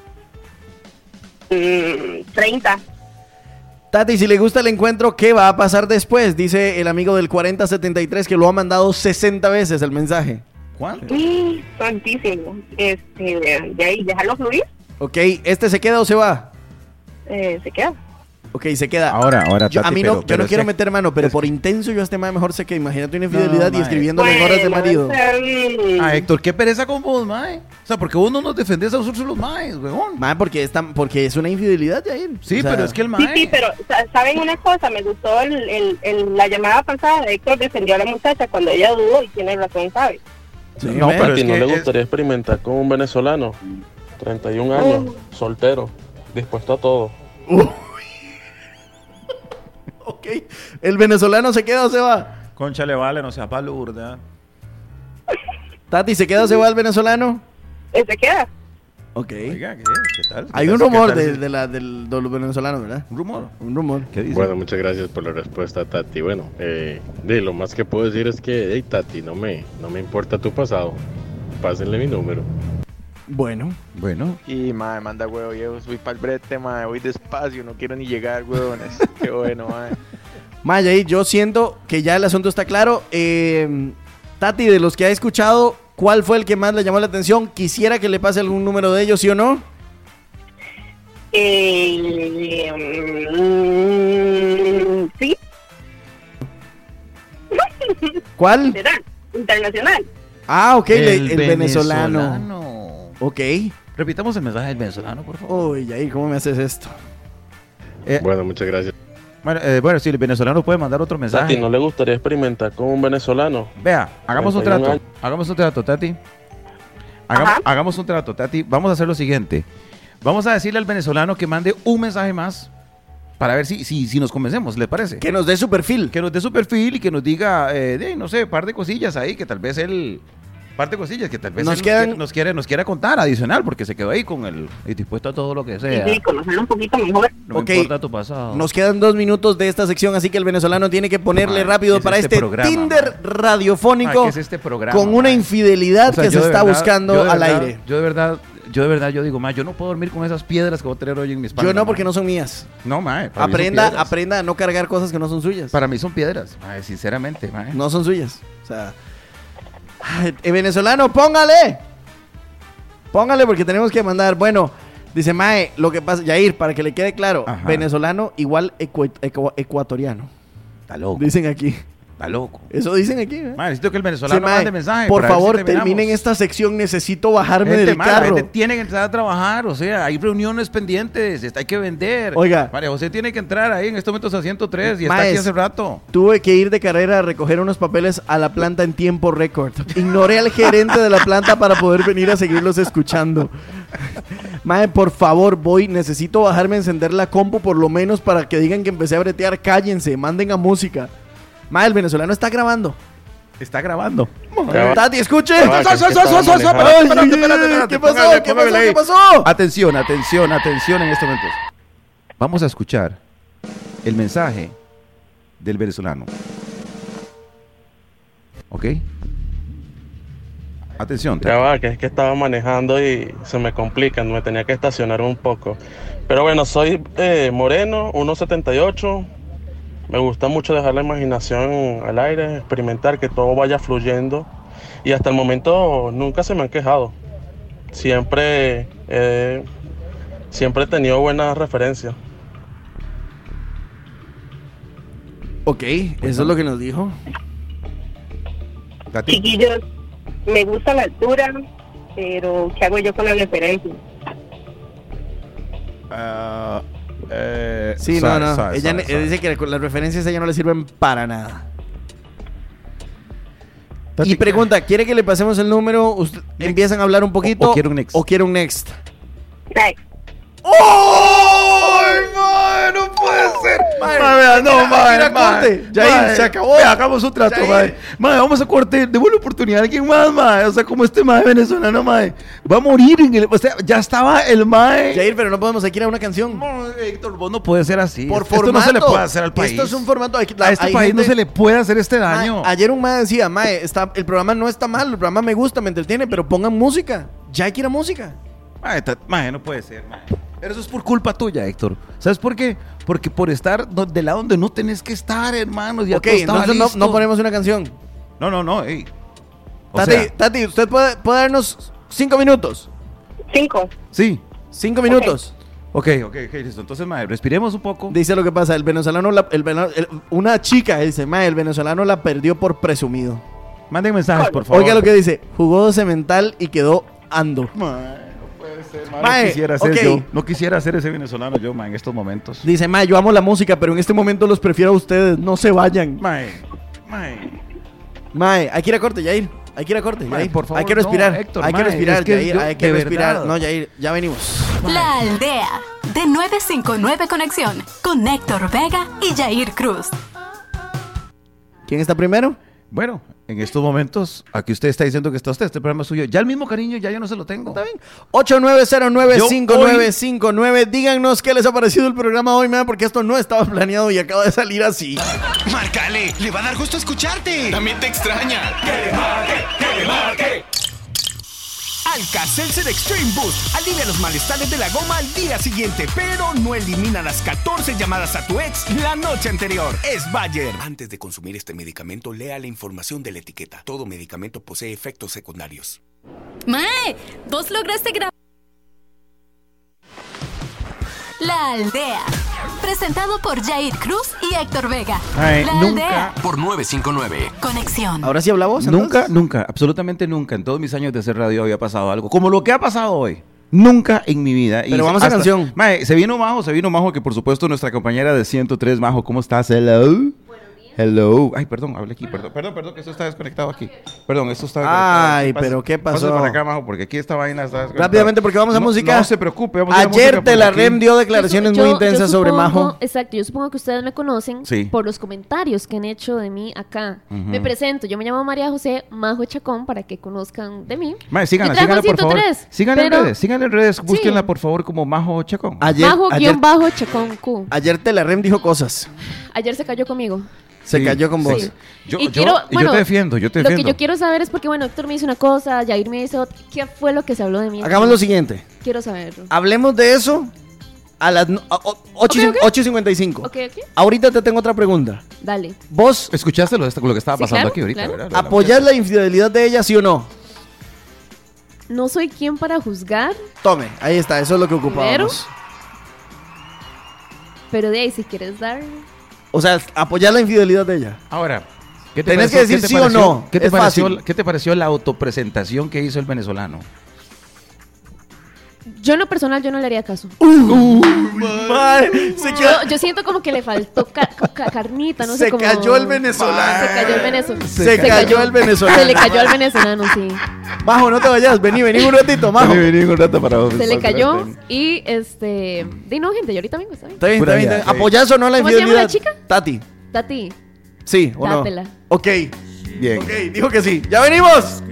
mm, treinta. Tati, si le gusta el encuentro, ¿qué va a pasar después? Dice el amigo del cuarenta setenta y tres que lo ha mandado sesenta veces el mensaje. ¿Cuánto? Mm, santísimo. Este, de ahí, dejarlo fluir, Ok, ¿este se queda o se va? eh, se queda. Ok, se queda. Ahora, ahora, Yo, a Tati, mí pero- no, yo pero no es quiero que- meter mano, pero es por intenso yo a este mae mejor sé que imagínate una infidelidad No, y mae. escribiéndole en horas de marido. Ah, Héctor, qué pereza con vos, mae. O sea, porque vos no nos defendés a nosotros los maes, weón. Mae, porque es, tan- porque es una infidelidad, Jair. Sí, O sea, pero es que el Sí, mae... sí, pero sa- ¿saben una cosa? Me gustó el, el, el- la llamada pasada. Héctor defendió a la muchacha cuando ella dudó y tiene razón, ¿sabe? Sí, No, mae. pero ¿no que le es- gustaría experimentar con un venezolano? treinta y un años, soltero, dispuesto a todo. Ok, ¿el venezolano se queda o se va? Concha le vale, no sea palurda. Tati, ¿se queda o se va el venezolano? Eh, Se queda. Ok. Oiga, ¿qué, ¿qué tal? Hay ¿Qué un tal- rumor qué tal de, si- de la, del, de los venezolanos, ¿verdad? ¿Un rumor? Un rumor. ¿Qué dice? Bueno, muchas gracias por la respuesta, Tati. Bueno, eh, de lo más que puedo decir es que, hey, Tati, no me, no me importa tu pasado. Pásenle mi número. Bueno. Bueno. Y madre, manda huevo, yo voy para el brete, madre, voy despacio, no quiero ni llegar, huevones. Qué bueno, madre. Maya, y yo siento que ya el asunto está claro. Eh, Tati, de los que ha escuchado, ¿cuál fue el que más le llamó la atención? ¿Quisiera que le pase algún número de ellos, sí o no? Eh, mm, sí. ¿Cuál? ¿Será? Internacional. Ah, ok, le- el, El venezolano. venezolano. Ok. Repitamos el mensaje del venezolano, por favor. Uy, Jair, ¿cómo me haces esto? Bueno, muchas gracias. Bueno, eh, bueno, si el venezolano puede mandar otro mensaje. Tati, ¿no le gustaría experimentar con un venezolano? Vea, hagamos un treinta y un trato. Hagamos un trato, Tati. Hagamos, hagamos un trato, Tati. Vamos a hacer lo siguiente. Vamos a decirle al venezolano que mande un mensaje más Para ver si, si, si nos convencemos, ¿le parece? Que nos dé su perfil. Que nos dé su perfil y que nos diga, eh, de, no sé, par de cosillas ahí que tal vez él... Par de cosillas que tal vez Nos él quedan- nos, quiere, nos, quiere, nos quiera contar adicional, porque se quedó ahí con el... Y dispuesto a todo lo que sea. Sí, conocerlo un poquito mejor. No me Ok. importa tu pasado. Nos quedan dos minutos de esta sección, así que el venezolano tiene que ponerle Ay, rápido ¿qué es para este este, programa, Tinder radiofónico Ay, ¿qué es este programa, con una man? infidelidad O sea, que yo se de está verdad- buscando yo de al verdad- aire. Yo de verdad, yo de verdad, yo digo, ma, yo no puedo dormir con esas piedras que voy a tener hoy en mi espalda. Yo no, ma. porque no son mías. No, ma, para mí son Aprenda, piedras. aprenda a no cargar cosas que no son suyas. Para mí son piedras, ma, sinceramente, ma. No son suyas. O sea, ay, eh, venezolano, póngale. Póngale porque tenemos que mandar. Bueno, dice Mae, lo que pasa, Yair, para que le quede claro, Ajá. venezolano igual ecu- ecu- ecuatoriano. Está loco. Dicen aquí. Está loco. Eso dicen aquí. ¿eh? Ma, necesito que el venezolano Sí, mae, mande mensaje. por para ver si favor, terminamos. terminen esta sección. Necesito bajarme Gente, del ma, la carro. gente tiene que entrar a trabajar, o sea, hay reuniones pendientes, está- hay que vender. Oiga. María José tiene que entrar ahí en estos momentos a ciento tres y está Maes, aquí hace rato. Tuve que ir de carrera a recoger unos papeles a la planta en tiempo récord. Ignoré al gerente de la planta para poder venir a seguirlos escuchando. Mae, por favor, voy, necesito bajarme a encender la compu por lo menos para que digan que empecé a bretear. Cállense, manden a música. Mae, el venezolano está grabando. Está grabando. Mae, Tati, escuche. Ya va, que es que estaba Ay, manejando. ay, Espérate, ay, espérate, espérate, ¿Qué pasó? póngale, ¿Qué póngale pasó? ahí. ¿Qué pasó? Atención, atención, atención en estos momentos. Vamos a escuchar el mensaje del venezolano. ¿Ok? Atención. Ya va, que es que estaba manejando y se me complica, me tenía que estacionar un poco. Pero bueno, soy eh, moreno, uno setenta y ocho. Me gusta mucho dejar la imaginación al aire, experimentar, que todo vaya fluyendo. Y hasta el momento nunca se me han quejado. Siempre, eh, siempre he tenido buenas referencias. Ok, eso es lo que nos dijo. Chiquillos, me gusta la altura, pero ¿qué hago yo con la referencia? Ah, eh, Sí, sabe, no, no. sabe, ella sabe, ne- sabe. dice que las referencias a ella no le sirven para nada. Tati, Y pregunta, ¿quiere que le pasemos el número? Usted- ¿Empiezan a hablar un poquito? o quiere un next? ¿O quiere un next? Ay, ¡Ay, mae! ¡No puede ser! Mae, vea, no, mae, mira, mae, corte. Yair, mae. se acabó. Vea, hagamos un trato, Yair. mae. Mae, vamos a corte. Démosle oportunidad a alguien más, mae. O sea, como este mae venezolano, mae. Va a morir en el... O sea, ya estaba el mae. Jair, pero no podemos aquí ir a una canción. No, Héctor, vos no puede ser así. Por Esto formato. no se le puede hacer al país. Esto es un formato. Aquí- A este hay país no gente- se le puede hacer este daño. Ma, ayer un mae decía, mae, está, el programa no está mal, el programa me gusta, me entretiene, pero pongan música. Ya hay que ir a música. Mae, ta- mae, no puede ser, mae. Pero eso es por culpa tuya, Héctor. ¿Sabes por qué? Porque por estar do- del lado donde no tenés que estar, hermano. Ya Ok, todo estaba entonces no, listo. no ponemos una canción. No, no, no, ey. O Tati, sea, Tati, ¿usted puede, puede darnos cinco minutos? cinco. sí. Cinco minutos. Ok, ok, ok, listo. Entonces, mae, respiremos un poco. Dice lo que pasa, el venezolano, la- el veno- el- una chica dice, mae, el venezolano la perdió por presumido. Manden mensajes, por favor. Oiga lo que dice, jugó de cemental y quedó ando. Mae, no puede ser, mae. Mae, no quisiera ser ok. yo. No quisiera ser ese venezolano yo, mae, en estos momentos. Dice, mae, yo amo la música, pero en este momento los prefiero a ustedes, no se vayan. Mae, mae. Mae, hay que ir a corte, Yair. Hay que ir a corte, Mae, Yair. por favor, hay que respirar, no, Héctor, hay que mae, respirar, es que Yair, yo- hay que de respirar. verdad. No, Yair, ya venimos. La Aldea, de nueve cinco nueve Conexión, con Héctor Vega y Yair Cruz. ¿Quién está primero? Bueno, en estos momentos, aquí usted está diciendo que está usted, este programa es suyo. Ya el mismo cariño, ya yo no se lo tengo. Está bien. ocho nueve cero nueve Yo cinco nueve cinco nueve. Díganos qué les ha parecido el programa hoy, man, porque esto no estaba planeado y acaba de salir así. Márcale, le va a dar gusto escucharte. También te extraña. Que le marque, que le marque. Alka-Seltzer Extreme Boost alivia los malestares de la goma al día siguiente, pero no elimina las catorce llamadas a tu ex la noche anterior. Es Bayer. Antes de consumir este medicamento, lea la información de la etiqueta. Todo medicamento posee efectos secundarios. Mae, vos lograste grabar. La Aldea, presentado por Yair Cruz y Héctor Vega. Ay, La nunca- Aldea, Por nueve cinco nueve. Conexión. Ahora sí hablamos. Nunca, nunca, absolutamente nunca, en todos mis años de hacer radio había pasado algo como lo que ha pasado hoy. Nunca en mi vida. Pero vamos a canción. Mae, se vino Majo, se vino Majo, que por supuesto nuestra compañera de ciento tres, Majo, ¿cómo estás? Hello. Hello. Ay, perdón, hablé aquí. Perdón, perdón, perdón, que esto está desconectado aquí. Perdón, esto está desconectado. Ay, pero ¿qué pasó? Pásate para acá, Majo, porque aquí esta vaina está desconectada. Rápidamente, porque vamos a no, música. No se preocupe, vamos a Ayer música te la aquí. Rem dio declaraciones Yo- muy yo intensas sobre supongo- Majo. Exacto, yo supongo que ustedes me conocen Sí. por los comentarios que han hecho de mí acá. Ujú. Me presento, yo me llamo María José Majo Chacón para que conozcan de mí. Mae, síganla, Yo trabajo síganla, por favor. ciento tres, Síganla en pero- redes, síganla en redes. Sí. Búsquenla, por favor, como Majo Chacón. Ayer, Majo ayer, guión bajo Chacón Q. ayer te la Rem dijo cosas. Ayer se cayó conmigo. Se Sí, cayó con sí. vos. Yo, Y yo- quiero- y bueno, yo te defiendo, yo te Lo defiendo. que yo quiero saber es porque, bueno, Héctor me dice una cosa, Jair me dice otra. ¿Qué fue lo que se habló de mí? Hagamos lo siguiente. Quiero saberlo. Hablemos de eso a las no- a- o- ocho y Ok, ok. ocho y cincuenta y cinco. Ok, ok. Ahorita te tengo otra pregunta. Dale. ¿Vos ¿Escuchaste lo, de esto- lo que estaba Sí, pasando claro, aquí ahorita? claro. ¿verdad? apoyás la infidelidad de ella, sí o no? No soy quien para juzgar, Tome, ahí está, eso es lo que ocupábamos. pero de ahí, si quieres dar. O sea, apoyar la infidelidad de ella. Ahora, ¿qué te Tenés pareció- que decir qué te sí o pareció- no. ¿Qué te, Es pareció, fácil. ¿Qué te pareció la autopresentación que hizo el venezolano? Yo en lo personal, yo no le haría caso. Madre, se, Yo, quedó- yo siento como que le faltó ca- ca- carnita, no sé Se cómo. cayó el venezolano. Se cayó el venezolano. Se cayó el venezolano. Se le cayó al venezolano, sí. Majo, no te vayas, vení, vení un ratito, Majo. Vení, vení un rato para vos. Se le cayó y este. Di no, gente, yo ahorita vengo, ¿está bien? Está bien, Pura está bien. vida, está bien. ok. ¿Apoyás o no la ¿Cómo se llama infidelidad? la chica? Tati. Tati, ¿Sí o no? dátela. Ok. Bien. Ok, dijo que sí. ¡Ya venimos!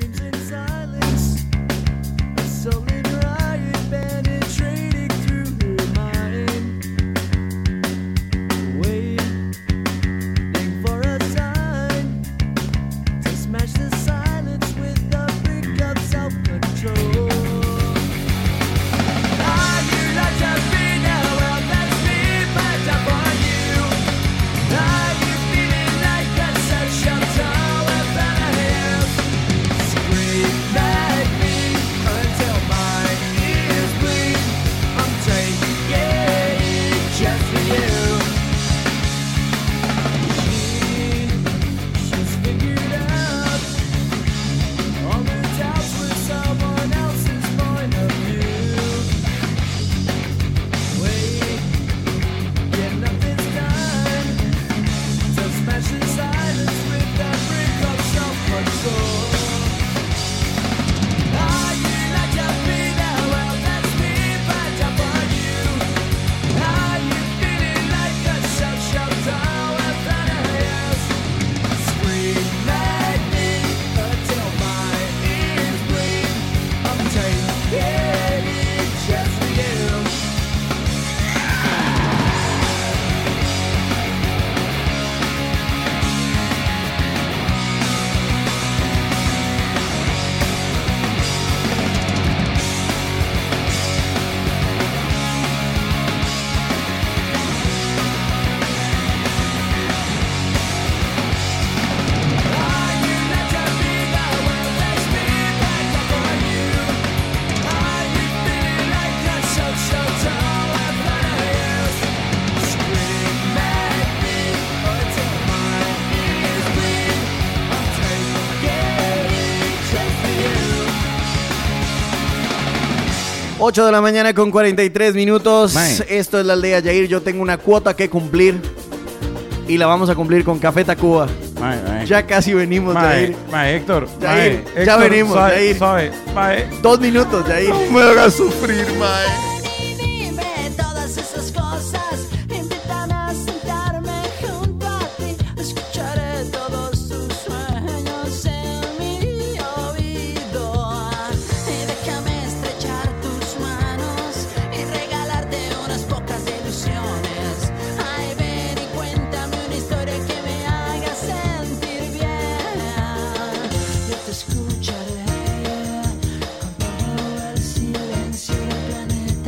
ocho de la mañana con cuarenta y tres minutos. Mae. Esto es la aldea Yair. Yo tengo una cuota que cumplir. Y la vamos a cumplir con Café Tacuba. Mae, mae. Ya casi venimos, Mae, Yair. mae, Héctor. Yair, mae, ya Héctor, venimos, suave, Yair. suave, mae. Dos minutos, Yair. No me hagas sufrir, mae. Dime todas esas cosas, invítame a sentarme junto a ti, escucharé todos tus sueños en mi oído y déjame estrechar tus manos y regalarte unas pocas ilusiones. Ay, ven y cuéntame una historia que me haga sentir bien. Yo te escucharé con todo el silencio del planeta.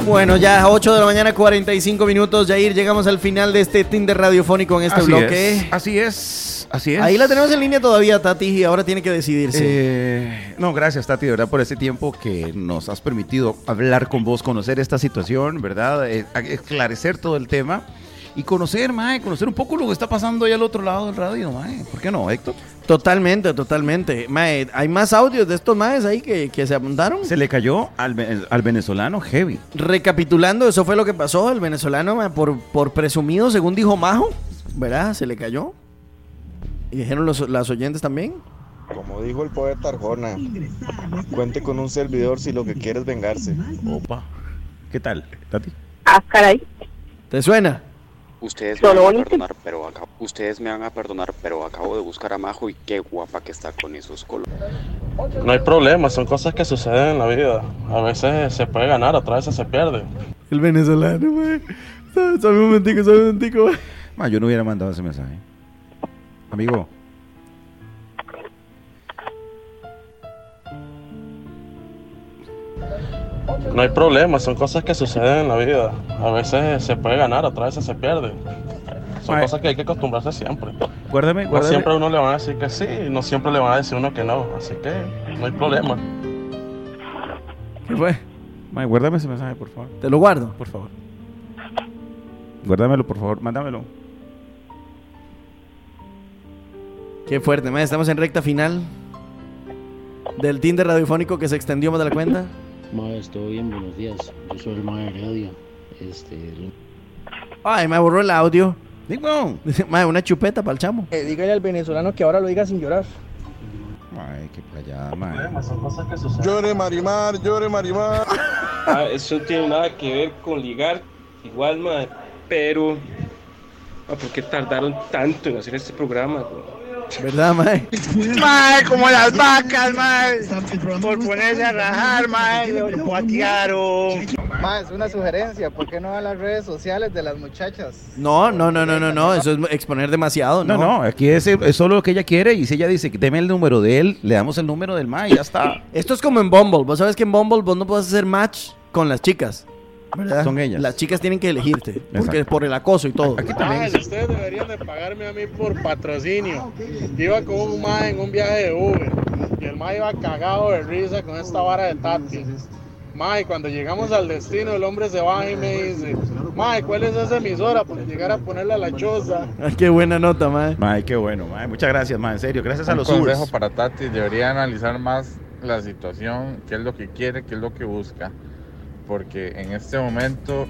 Bueno, ya ocho de la mañana, cuarenta y cinco minutos. Jair, llegamos al final de este Tinder radiofónico en este Así bloque. es, así es, así es. Ahí la tenemos en línea todavía, Tati, y ahora tiene que decidirse. Eh, no, gracias, Tati, de verdad, por este tiempo que nos has permitido hablar con vos, conocer esta situación, ¿verdad? Eh, esclarecer todo el tema y conocer, mae, conocer un poco lo que está pasando ahí al otro lado del radio, mae. ¿Por qué no, Héctor? Totalmente, totalmente. Mae, hay más audios de estos maes ahí que, que se apuntaron. Se le cayó al, al venezolano heavy. Recapitulando, eso fue lo que pasó. El venezolano, mae, por, por presumido, según dijo Majo, ¿verdad? Se le cayó. Y dijeron los, las oyentes también. Como dijo el poeta Arjona, cuente con un servidor si lo que quiere es vengarse. Opa. ¿Qué tal, Tati? Ah, caray. ¿Te suena? Ustedes me, van a perdonar, pero acabo, ustedes me van a perdonar, pero acabo de buscar a Majo y qué guapa que está con esos colores. No hay problema, son cosas que suceden en la vida. A veces se puede ganar, otras veces se pierde. El venezolano, mae. Sabe un momentico, sabe un momentico. Ma, yo no hubiera mandado ese mensaje. Amigo. No hay problema, son cosas que suceden en la vida. A veces se puede ganar, otras veces se pierde. Son Ay. cosas que hay que acostumbrarse siempre. Guárdame, No guárdame. siempre a uno le van a decir que sí, y no siempre le van a decir uno que no. Así que no hay problema. ¿Qué fue? Ma, guárdame ese mensaje, por favor. Te lo guardo. Por favor. Guárdamelo, por favor. Mándamelo. Qué fuerte, mae. Estamos en recta final del Tinder radiofónico que se extendió más de la cuenta. Mae, estoy bien, buenos días. Yo soy el Mae Heredia. Este. Ay, me borró el audio. Digo. Mae, una chupeta para el chamo. Eh, dígale al venezolano que ahora lo diga sin llorar. Ay, qué playada, mae. Llore Marimar, llore Marimar. Ah, eso no tiene nada que ver con ligar, igual, mae, pero ah, ¿por qué tardaron tanto en hacer este programa? Bro? ¿Verdad, mae? Mae, como las vacas, mae. Por ponerse a rajar, mae, lo patearon. Mae, es una sugerencia, ¿por qué no a las redes sociales de las muchachas? No, no, no, no, no, no. Eso es exponer demasiado, ¿no? No, no, aquí es, es solo lo que ella quiere y si ella dice, deme el número de él, le damos el número del mae y ya está. Esto es como en Bumble. Vos sabes que en Bumble vos no puedes hacer match con las chicas, ¿verdad? Son ellas. Las chicas tienen que elegirte, porque Exacto. por el acoso y todo. Aquí también. Maes, ustedes deberían de pagarme a mí por patrocinio. Iba con un mae en un viaje de Uber y el mae iba cagado de risa con esta vara de Tati. Mae, cuando llegamos al destino el hombre se baja y me dice, mae, ¿cuál es esa emisora? Por llegar a ponerle a la choza. Ay, qué buena nota, mae. Mae, qué bueno, mae. Muchas gracias, mae, en serio. Gracias a Un los consejo Ubers. para Tati, debería analizar más la situación, qué es lo que quiere, qué es lo que busca, porque en este momento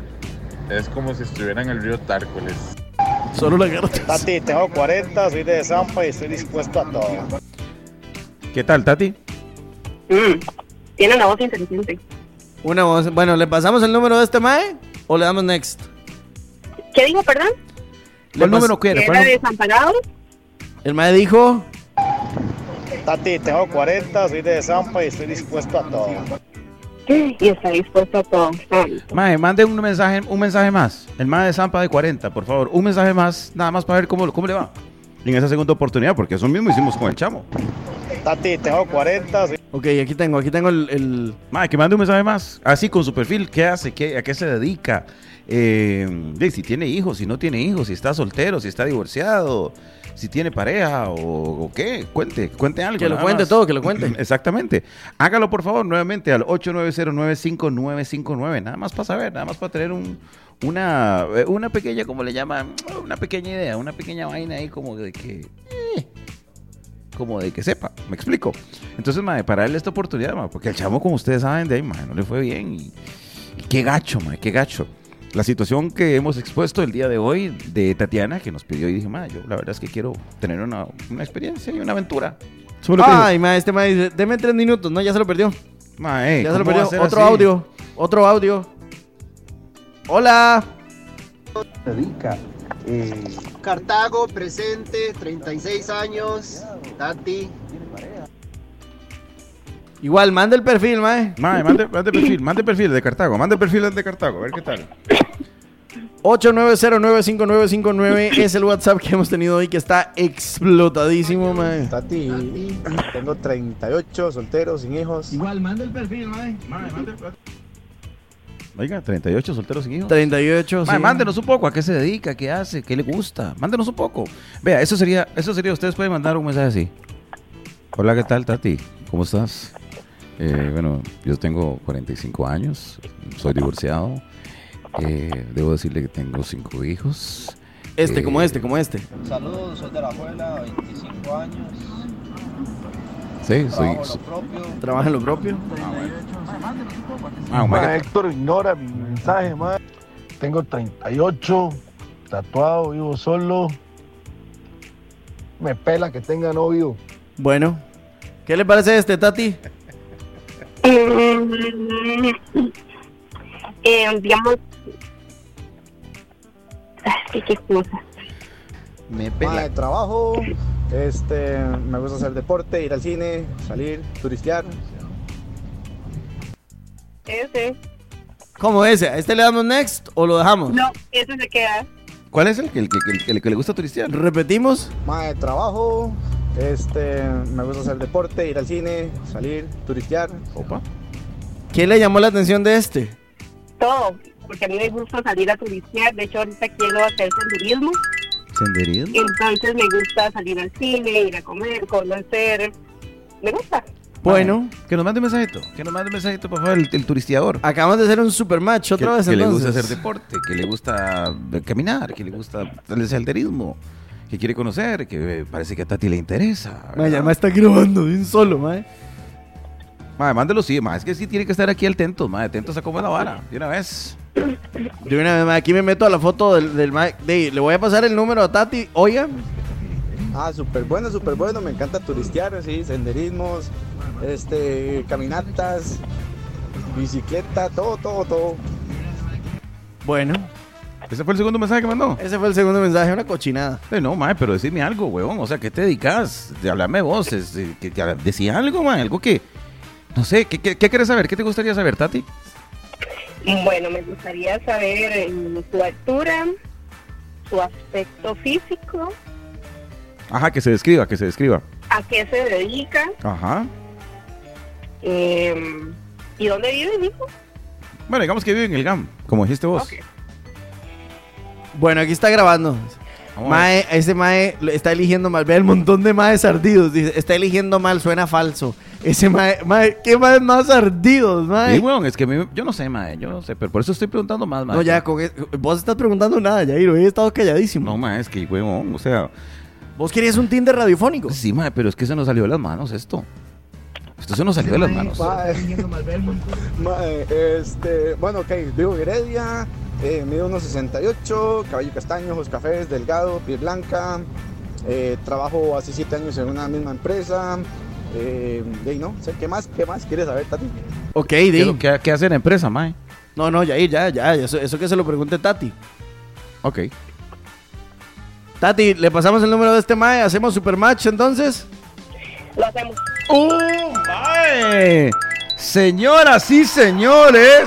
es como si estuviera en el río Tárcoles. Solo la carta. Tati, tengo cuarenta, soy de Zampa y estoy dispuesto a todo. ¿Qué tal, Tati? Mm, tiene una voz inteligente. Una voz. Bueno, ¿le pasamos el número de este mae o le damos next? ¿Qué dijo, perdón? ¿Cuál número quiere? ¿Era desamparado? El mae dijo... Tati, tengo cuarenta, soy de Zampa y estoy dispuesto a todo. Y está dispuesto a todo. Mae, mande un mensaje, un mensaje más. El mae de Zampa de cuarenta, por favor. Un mensaje más, nada más para ver cómo, cómo le va. En esa segunda oportunidad, porque eso mismo hicimos con el chamo. Tati, tengo cuarenta. Soy... Ok, aquí tengo, aquí tengo el... el... Mae, que mande un mensaje más. Así, con su perfil, ¿qué hace? ¿Qué, ¿A qué se dedica? Eh, de, si tiene hijos, si no tiene hijos, si está soltero, si está divorciado, si tiene pareja o, o qué. Cuente, cuente algo. Que lo nada cuente más. todo, que lo cuente. Exactamente. Hágalo, por favor, nuevamente al ocho nueve cero nueve cinco nueve cinco nueve. Nada más para saber, nada más para tener un... Una, una pequeña, ¿cómo le llaman? Una pequeña idea, una pequeña vaina ahí como de que... Eh, como de que sepa, me explico. Entonces, madre, para darle esta oportunidad, madre, porque el chamo, como ustedes saben, de ahí, madre, no le fue bien. Y, y qué gacho, madre, qué gacho. La situación que hemos expuesto el día de hoy de Tatiana, que nos pidió y dije, madre, yo la verdad es que quiero tener una, una experiencia y una aventura. Ay, madre, este madre dice, deme tres minutos, no, ya se lo perdió. Madre, ya se lo ¿cómo va perdió. a ser Otro así? audio, otro audio. Hola. Dedica. Eh, Cartago, presente, treinta y seis años. Tati. Igual, manda el perfil, mae. Mae, mande, mande perfil, mande perfil de Cartago, mande perfil de Cartago, a ver qué tal. ocho nueve cero nueve cinco nueve cinco nueve es el WhatsApp que hemos tenido hoy que está explotadísimo, mae. Tati, tengo treinta y ocho, soltero, sin hijos. Igual, manda el perfil, mae. Mae, manda el perfil. Oiga, treinta y ocho solteros sin hijos. treinta y ocho, Mae, sí. mándenos un poco a qué se dedica, qué hace, qué le gusta. Mándenos un poco. Vea, eso sería, eso sería, ustedes pueden mandar un mensaje así. Hola, ¿qué tal, Tati? ¿Cómo estás? Eh, bueno, yo tengo cuarenta y cinco años, soy divorciado. Eh, debo decirle que tengo cinco hijos. Este, Eh, como este, como este. Saludos, soy de la abuela, veinticinco años. Sí, soy. Trabajo en lo propio. ¿Trabaja en lo propio? Ah, Ma, Héctor ignora mi mensaje, ma. Tengo treinta y ocho, tatuado, vivo solo. Me pela que tenga novio. Bueno, ¿qué le parece este, Tati? eh, digamos, ay, qué cosa. Me Ma, de trabajo, este, me gusta hacer deporte, ir al cine, salir, turistear. Ese. ¿Cómo ese? ¿A este le damos next o lo dejamos? No, ese se queda. ¿Cuál es el que, el que, el que- el que le gusta turistear? ¿Repetimos? Ma, de trabajo, este, me gusta hacer deporte, ir al cine, salir, turistear. Opa. ¿Qué le llamó la atención de este? Todo, porque a mí me gusta salir a turistear. De hecho, ahorita quiero hacer senderismo. ¿Senderismo? Entonces me gusta salir al cine, ir a comer, conocer. Me gusta. Bueno. Que nos mande un mensajito. Que nos mande un mensajito, por favor, el, el turisteador. Acabamos de hacer un super match otra que, vez que le entonces. gusta hacer deporte, que le gusta caminar, que le gusta el senderismo, que quiere conocer, que eh, parece que a Tati le interesa. Ma, ya me está grabando de un solo, mae. Madre, mándelo, sí, ma, es que sí tiene que estar aquí atentos, madre, atentos a cómo es la vara, de una vez. De una vez, mae, aquí me meto a la foto del, del mae. De, le voy a pasar el número a Tati. Oiga. Ah, súper bueno, súper bueno. Me encanta turistear, sí, senderismos, este, caminatas, bicicleta, todo, todo, todo. Bueno. ¿Ese fue el segundo mensaje que mandó? Ese fue el segundo mensaje, una cochinada. Eh, no, madre, pero decime algo, huevón. O sea, ¿qué te dedicas? De hablarme vos, es, eh, que, que, decía algo, madre, algo que, no sé, ¿qué, qué, qué quieres saber? ¿Qué te gustaría saber, Tati? Bueno, me gustaría saber eh, su altura, su aspecto físico, Ajá, que se describa, que se describa. a qué se dedica, Ajá. eh, y dónde vive, dijo. Bueno, digamos que vive en el G A M, como dijiste vos. Ok. Bueno, aquí está grabando. Vamos a Mae, ese mae lo está eligiendo mal. Ve el montón de maes ardidos. Dice, está eligiendo mal, suena falso. Ese mae, mae, ¿qué maes más ardidos, mae? Sí, weón, es que me- yo no sé, mae, yo no sé, pero por eso estoy preguntando más, mae. No, ya, con e- vos estás preguntando nada, Jairo. He estado calladísimo. No, mae, es que, weón, o sea... ¿Vos querías un Tinder radiofónico? Sí, mae, pero es que se nos salió de las manos esto. Esto se nos salió de las manos. Mae, mae, este, bueno, ok, vivo en Heredia, eh, mido unos sesenta y ocho, cabello castaño, ojos cafés, delgado, piel blanca, eh, trabajo hace siete años en una misma empresa, eh, y no sé, ¿qué más? ¿Qué más quieres saber, Tati? Ok, ¿Qué, di. qué, qué hace la empresa, mae? No, no, Jair, ya, ya. Eso, eso que se lo pregunte Tati. Ok. Tati, le pasamos el número de este mae. ¿Hacemos supermatch entonces? Lo hacemos. ¡Oh, mae! Señoras y señores.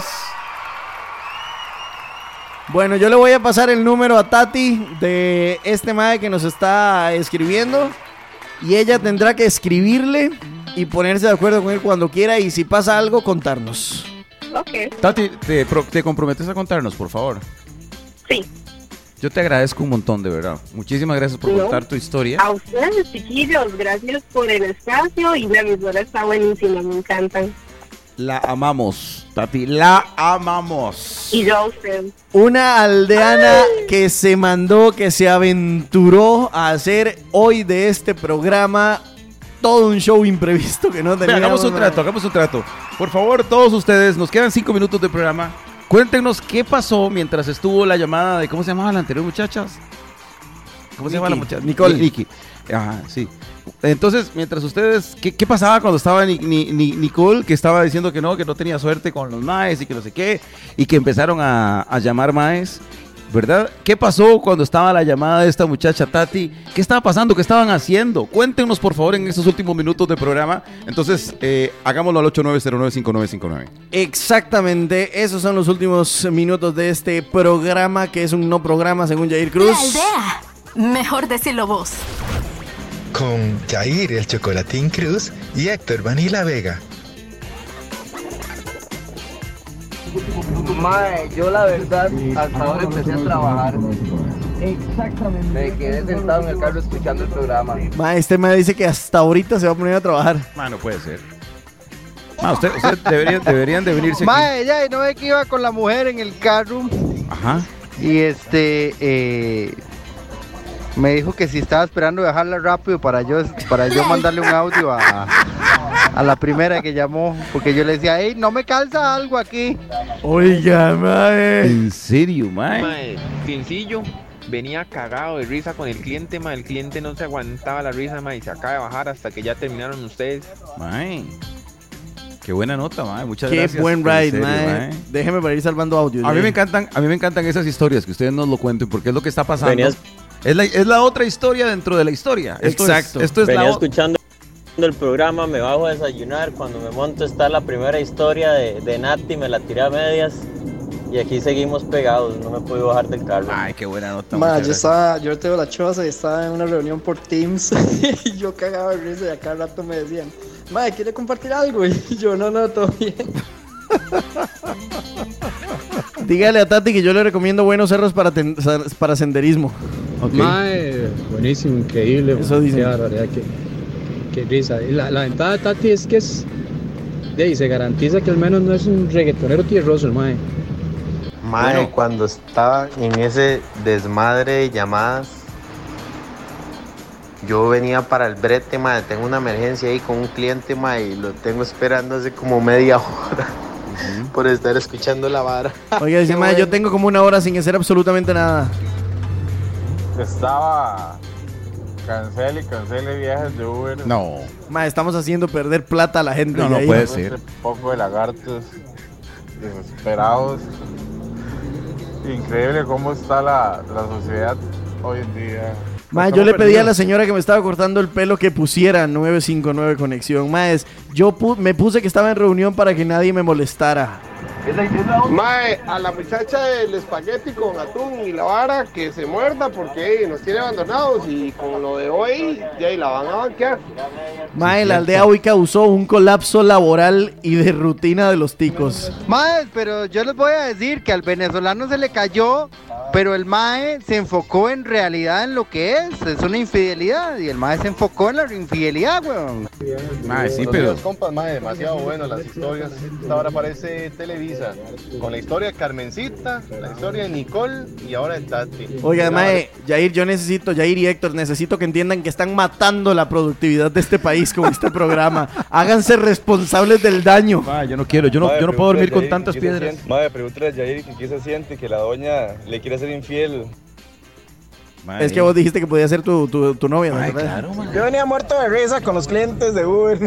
Bueno, yo le voy a pasar el número a Tati de este mae que nos está escribiendo. Y ella tendrá que escribirle y ponerse de acuerdo con él cuando quiera. Y si pasa algo, contarnos. Ok. Tati, te, pro- te comprometes a contarnos, por favor. Sí. Yo te agradezco un montón, de verdad. Muchísimas gracias por No. contar tu historia. A ustedes, chiquillos, gracias por el espacio y la emisora está buenísima, me encantan. La amamos, Tati, la amamos. Y yo a ustedes. Una aldeana que se mandó, que se aventuró a hacer hoy de este programa todo un show imprevisto que no Ve, teníamos. hagamos un mae. trato, hagamos un trato. Por favor, todos ustedes, nos quedan cinco minutos de programa. Cuéntenos qué pasó mientras estuvo la llamada de, ¿cómo se llamaba la anterior, muchachas? ¿Cómo se llama la Nikki. muchacha? Nicole. Nikki. Ajá, sí. Entonces, mientras ustedes, ¿qué, qué pasaba cuando estaba Ni- Ni- Ni- Nicole, que estaba diciendo que no, que no tenía suerte con los maes y que no sé qué, y que empezaron a, a llamar maes, ¿verdad? ¿Qué pasó cuando estaba la llamada de esta muchacha Tati? ¿Qué estaba pasando? ¿Qué estaban haciendo? Cuéntenos, por favor, en estos últimos minutos de programa. Entonces, eh, hagámoslo al ocho nueve cero nueve cinco nueve cinco nueve. Exactamente, esos son los últimos minutos de este programa, que es un no programa según Jair La Cruz. aldea. Mejor decirlo vos. Con Jair el Chocolatín Cruz y Héctor Vanilla Vega. Mae, yo la verdad hasta ahora empecé a trabajar. Exactamente. Me quedé sentado en el carro escuchando el programa. Ma, este ma dice que hasta ahorita se va a poner a trabajar. Ma, no puede ser. Ma, usted, usted deberían, deberían de venirse aquí. Mae, ya, no ve que iba con la mujer en el carro. Ajá. Y este, eh, me dijo que si estaba esperando dejarla rápido para yo, para yo mandarle un audio a, a la primera que llamó. Porque yo le decía, hey, no me calza algo aquí. Oiga, mae. ¿En serio, mae? Mae, sencillo. Venía cagado de risa con el cliente, mae. El cliente no se aguantaba la risa, mae, y se acaba de bajar hasta que ya terminaron ustedes. Mae. Qué buena nota, mae. Muchas Qué gracias. Qué buen En ride, serio, mae. mae. Déjeme para ir salvando audio. A mí me encantan, a mí me encantan esas historias que ustedes nos lo cuenten porque es lo que está pasando. Venías- Es la, es la otra historia dentro de la historia. Esto Exacto. Es, esto es Venía la o- escuchando el programa, me bajo a desayunar. Cuando me monto está la primera historia de, de Nati, me la tiré a medias. Y aquí seguimos pegados, no me puedo bajar del carro. Ay, qué buena nota. Ma, muchas yo gracias. estaba, yo tengo la choza y estaba en una reunión por Teams y yo cagaba de risa y a cada rato me decían, ma, ¿quiere compartir algo? Y yo, no, no, todo bien. Dígale a Tati que yo le recomiendo buenos cerros para, ten- para senderismo. Mae, buenísimo, increíble. Eso dicen. Qué barbaridad, qué, qué risa. Y La, la ventaja de Tati es que es. De ahí se garantiza que al menos no es un reggaetonero tierroso el mae. Mae, Bueno. cuando estaba en ese desmadre de llamadas, yo venía para el brete, mae, tengo una emergencia ahí con un cliente, mae, y lo tengo esperando hace como media hora por estar escuchando la vara. Oiga, dice, Qué ma, yo bueno. tengo como una hora sin hacer absolutamente nada. Estaba cancele y cancele viajes de Uber. No. Ma, estamos haciendo perder plata a la gente. No, no Yair. puede ser. Un poco de lagartos desesperados. Increíble cómo está la, la sociedad hoy en día. Ma, yo Estamos le pedí a perdidos. la señora que me estaba cortando el pelo que pusiera nueve cinco nueve conexión. Ma, es, yo pu- me puse que estaba en reunión para que nadie me molestara. Mae, a la muchacha del espagueti con atún y la vara que se muerda porque ey, nos tiene abandonados y con lo de hoy ya ahí la van a banquear. Ma, la aldea hoy causó un colapso laboral y de rutina de los ticos. Mae, pero yo les voy a decir que al venezolano se le cayó, pero el mae se enfocó en realidad en lo que es, es una infidelidad, y el mae se enfocó en la infidelidad, weón. Mae, sí, Buenos pero... días, compas, mae, demasiado bueno las historias. Esta hora parece Televisa. Con la historia de Carmencita, la historia de Nicole y ahora de Tati. Oiga, La mae, Yair, yo necesito, Yair y Héctor, necesito que entiendan que están matando la productividad de este país con este programa. Háganse responsables del daño. Ma, yo no quiero, yo no, Madre, yo no puedo dormir con pregúntale a tantas Yair qué se piedras. siente. Madre, pregúntale a Yair que qué se siente que la doña le quiere ser infiel. Es que vos dijiste que podía ser tu, tu, tu novia, ¿no? ¿verdad? Yo venía muerto de risa con los clientes de Uber.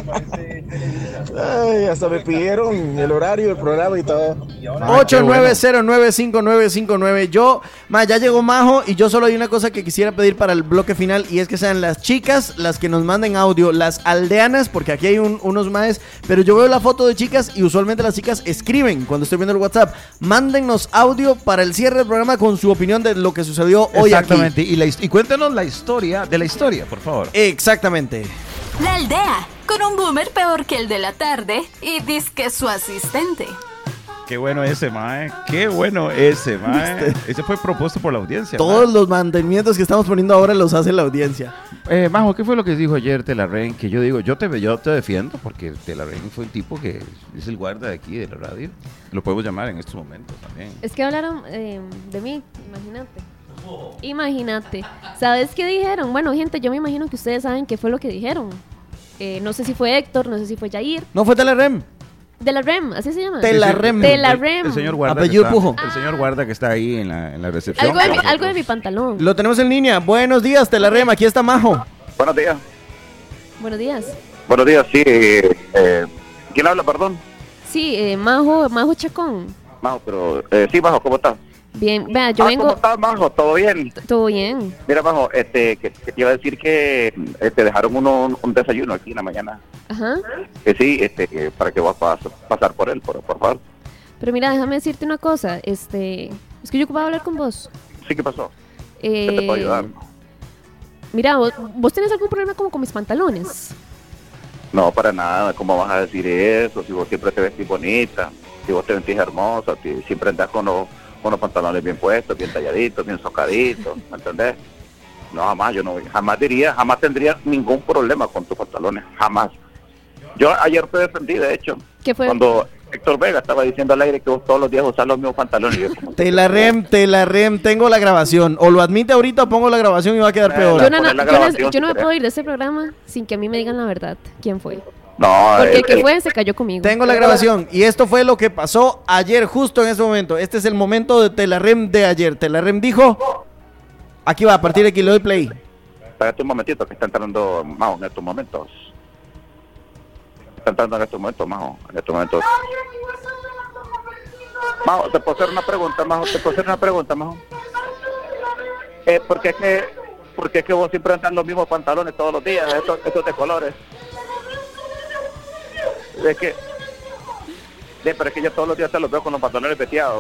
Ay, hasta me pidieron el horario del programa y todo. ocho nueve cero nueve cinco nueve cinco nueve. Yo, ma, ya llegó Majo y yo solo hay una cosa que quisiera pedir para el bloque final y es que sean las chicas las que nos manden audio, las aldeanas, porque aquí hay un- unos maes, pero yo veo la foto de chicas y usualmente las chicas escriben cuando estoy viendo el WhatsApp. Mándennos audio para el cierre del programa con su opinión de lo que sucedió hoy aquí. Exactamente. Y, la his- y cuéntanos la historia de la historia, por favor. Exactamente. La aldea, con un boomer peor que el de la tarde y disque su asistente. Qué bueno ese, mae. Qué bueno ese, mae. Ese fue propuesto por la audiencia. Todos los mantenimientos que estamos poniendo ahora los hace la audiencia. Eh, Majo, ¿qué fue lo que dijo ayer Telarren? Que yo digo, yo te, yo te defiendo porque Telarren fue un tipo que es el guarda de aquí de la radio. Lo podemos llamar en estos momentos también. Es que hablaron eh, de mí, imagínate. Imagínate. ¿Sabes qué dijeron? Bueno, gente, yo me imagino que ustedes saben qué fue lo que dijeron. Eh, no sé si fue Héctor, no sé si fue Yair. No fue Telarrem. De la R E M, así se llama. Telarrem. De la El, R E M. el señor guarda. Que Apellido está, Pujo. el señor guarda que está ahí en la, en la recepción. Algo de, mi, con algo de nosotros. mi pantalón. Lo tenemos en línea. Buenos días, Telarrem. Aquí está Majo. Buenos días. Buenos días. Buenos días, sí. Eh, eh, ¿Quién habla, perdón? Sí, eh, Majo, Majo Chacón. Majo, pero... Eh, sí, Majo, ¿cómo estás? Bien, vea, yo Ah, vengo... ¿Cómo estás, Majo? ¿Todo bien? Todo bien. Mira, Majo, este, que, que te iba a decir que este, dejaron uno, un desayuno aquí en la mañana. Ajá. Que sí, este, que para que vas a pasar por él, por, por favor. Pero mira, déjame decirte una cosa. Este, es que yo ocupaba hablar con vos. Sí, ¿qué pasó? Eh, ¿Qué te puedo ayudar? Mira, vos, vos tenés algún problema como con mis pantalones. No, para nada. ¿Cómo vas a decir eso? Si vos siempre te vestís bonita. Si vos te sentís hermosa, si siempre andás con los, con los pantalones bien puestos, bien talladitos, bien socaditos, ¿me entendés? No, jamás, yo no, jamás diría, jamás tendría ningún problema con tus pantalones, jamás. Yo ayer te defendí, de hecho, ¿Qué fue? cuando Héctor Vega estaba diciendo al aire que vos todos los días usás los mismos pantalones. Yo como, Te la rem, te la rem, tengo la grabación. O lo admite ahorita o pongo la grabación y va a quedar peor. Yo no, no, yo no, yo no me puedo ir de ese programa sin que a mí me digan la verdad. ¿Quién fue? No, Porque el que el- fue se cayó conmigo. Tengo la grabación y esto fue lo que pasó ayer justo en este momento. Este es el momento de Telarem de ayer. Telarem dijo, aquí va, a partir de aquí le doy play. Espérate un momentito que está entrando Majo en estos momentos. Está entrando en estos momentos, Majo, en estos momentos. Majo, te puedo hacer una pregunta, Majo, te puedo hacer una pregunta, Majo. Eh, ¿por qué es que, por qué es que vos siempre andas los mismos pantalones todos los días, estos, estos de colores? Es que, de, pero es que yo todos los días te los veo con los pantalones veteados.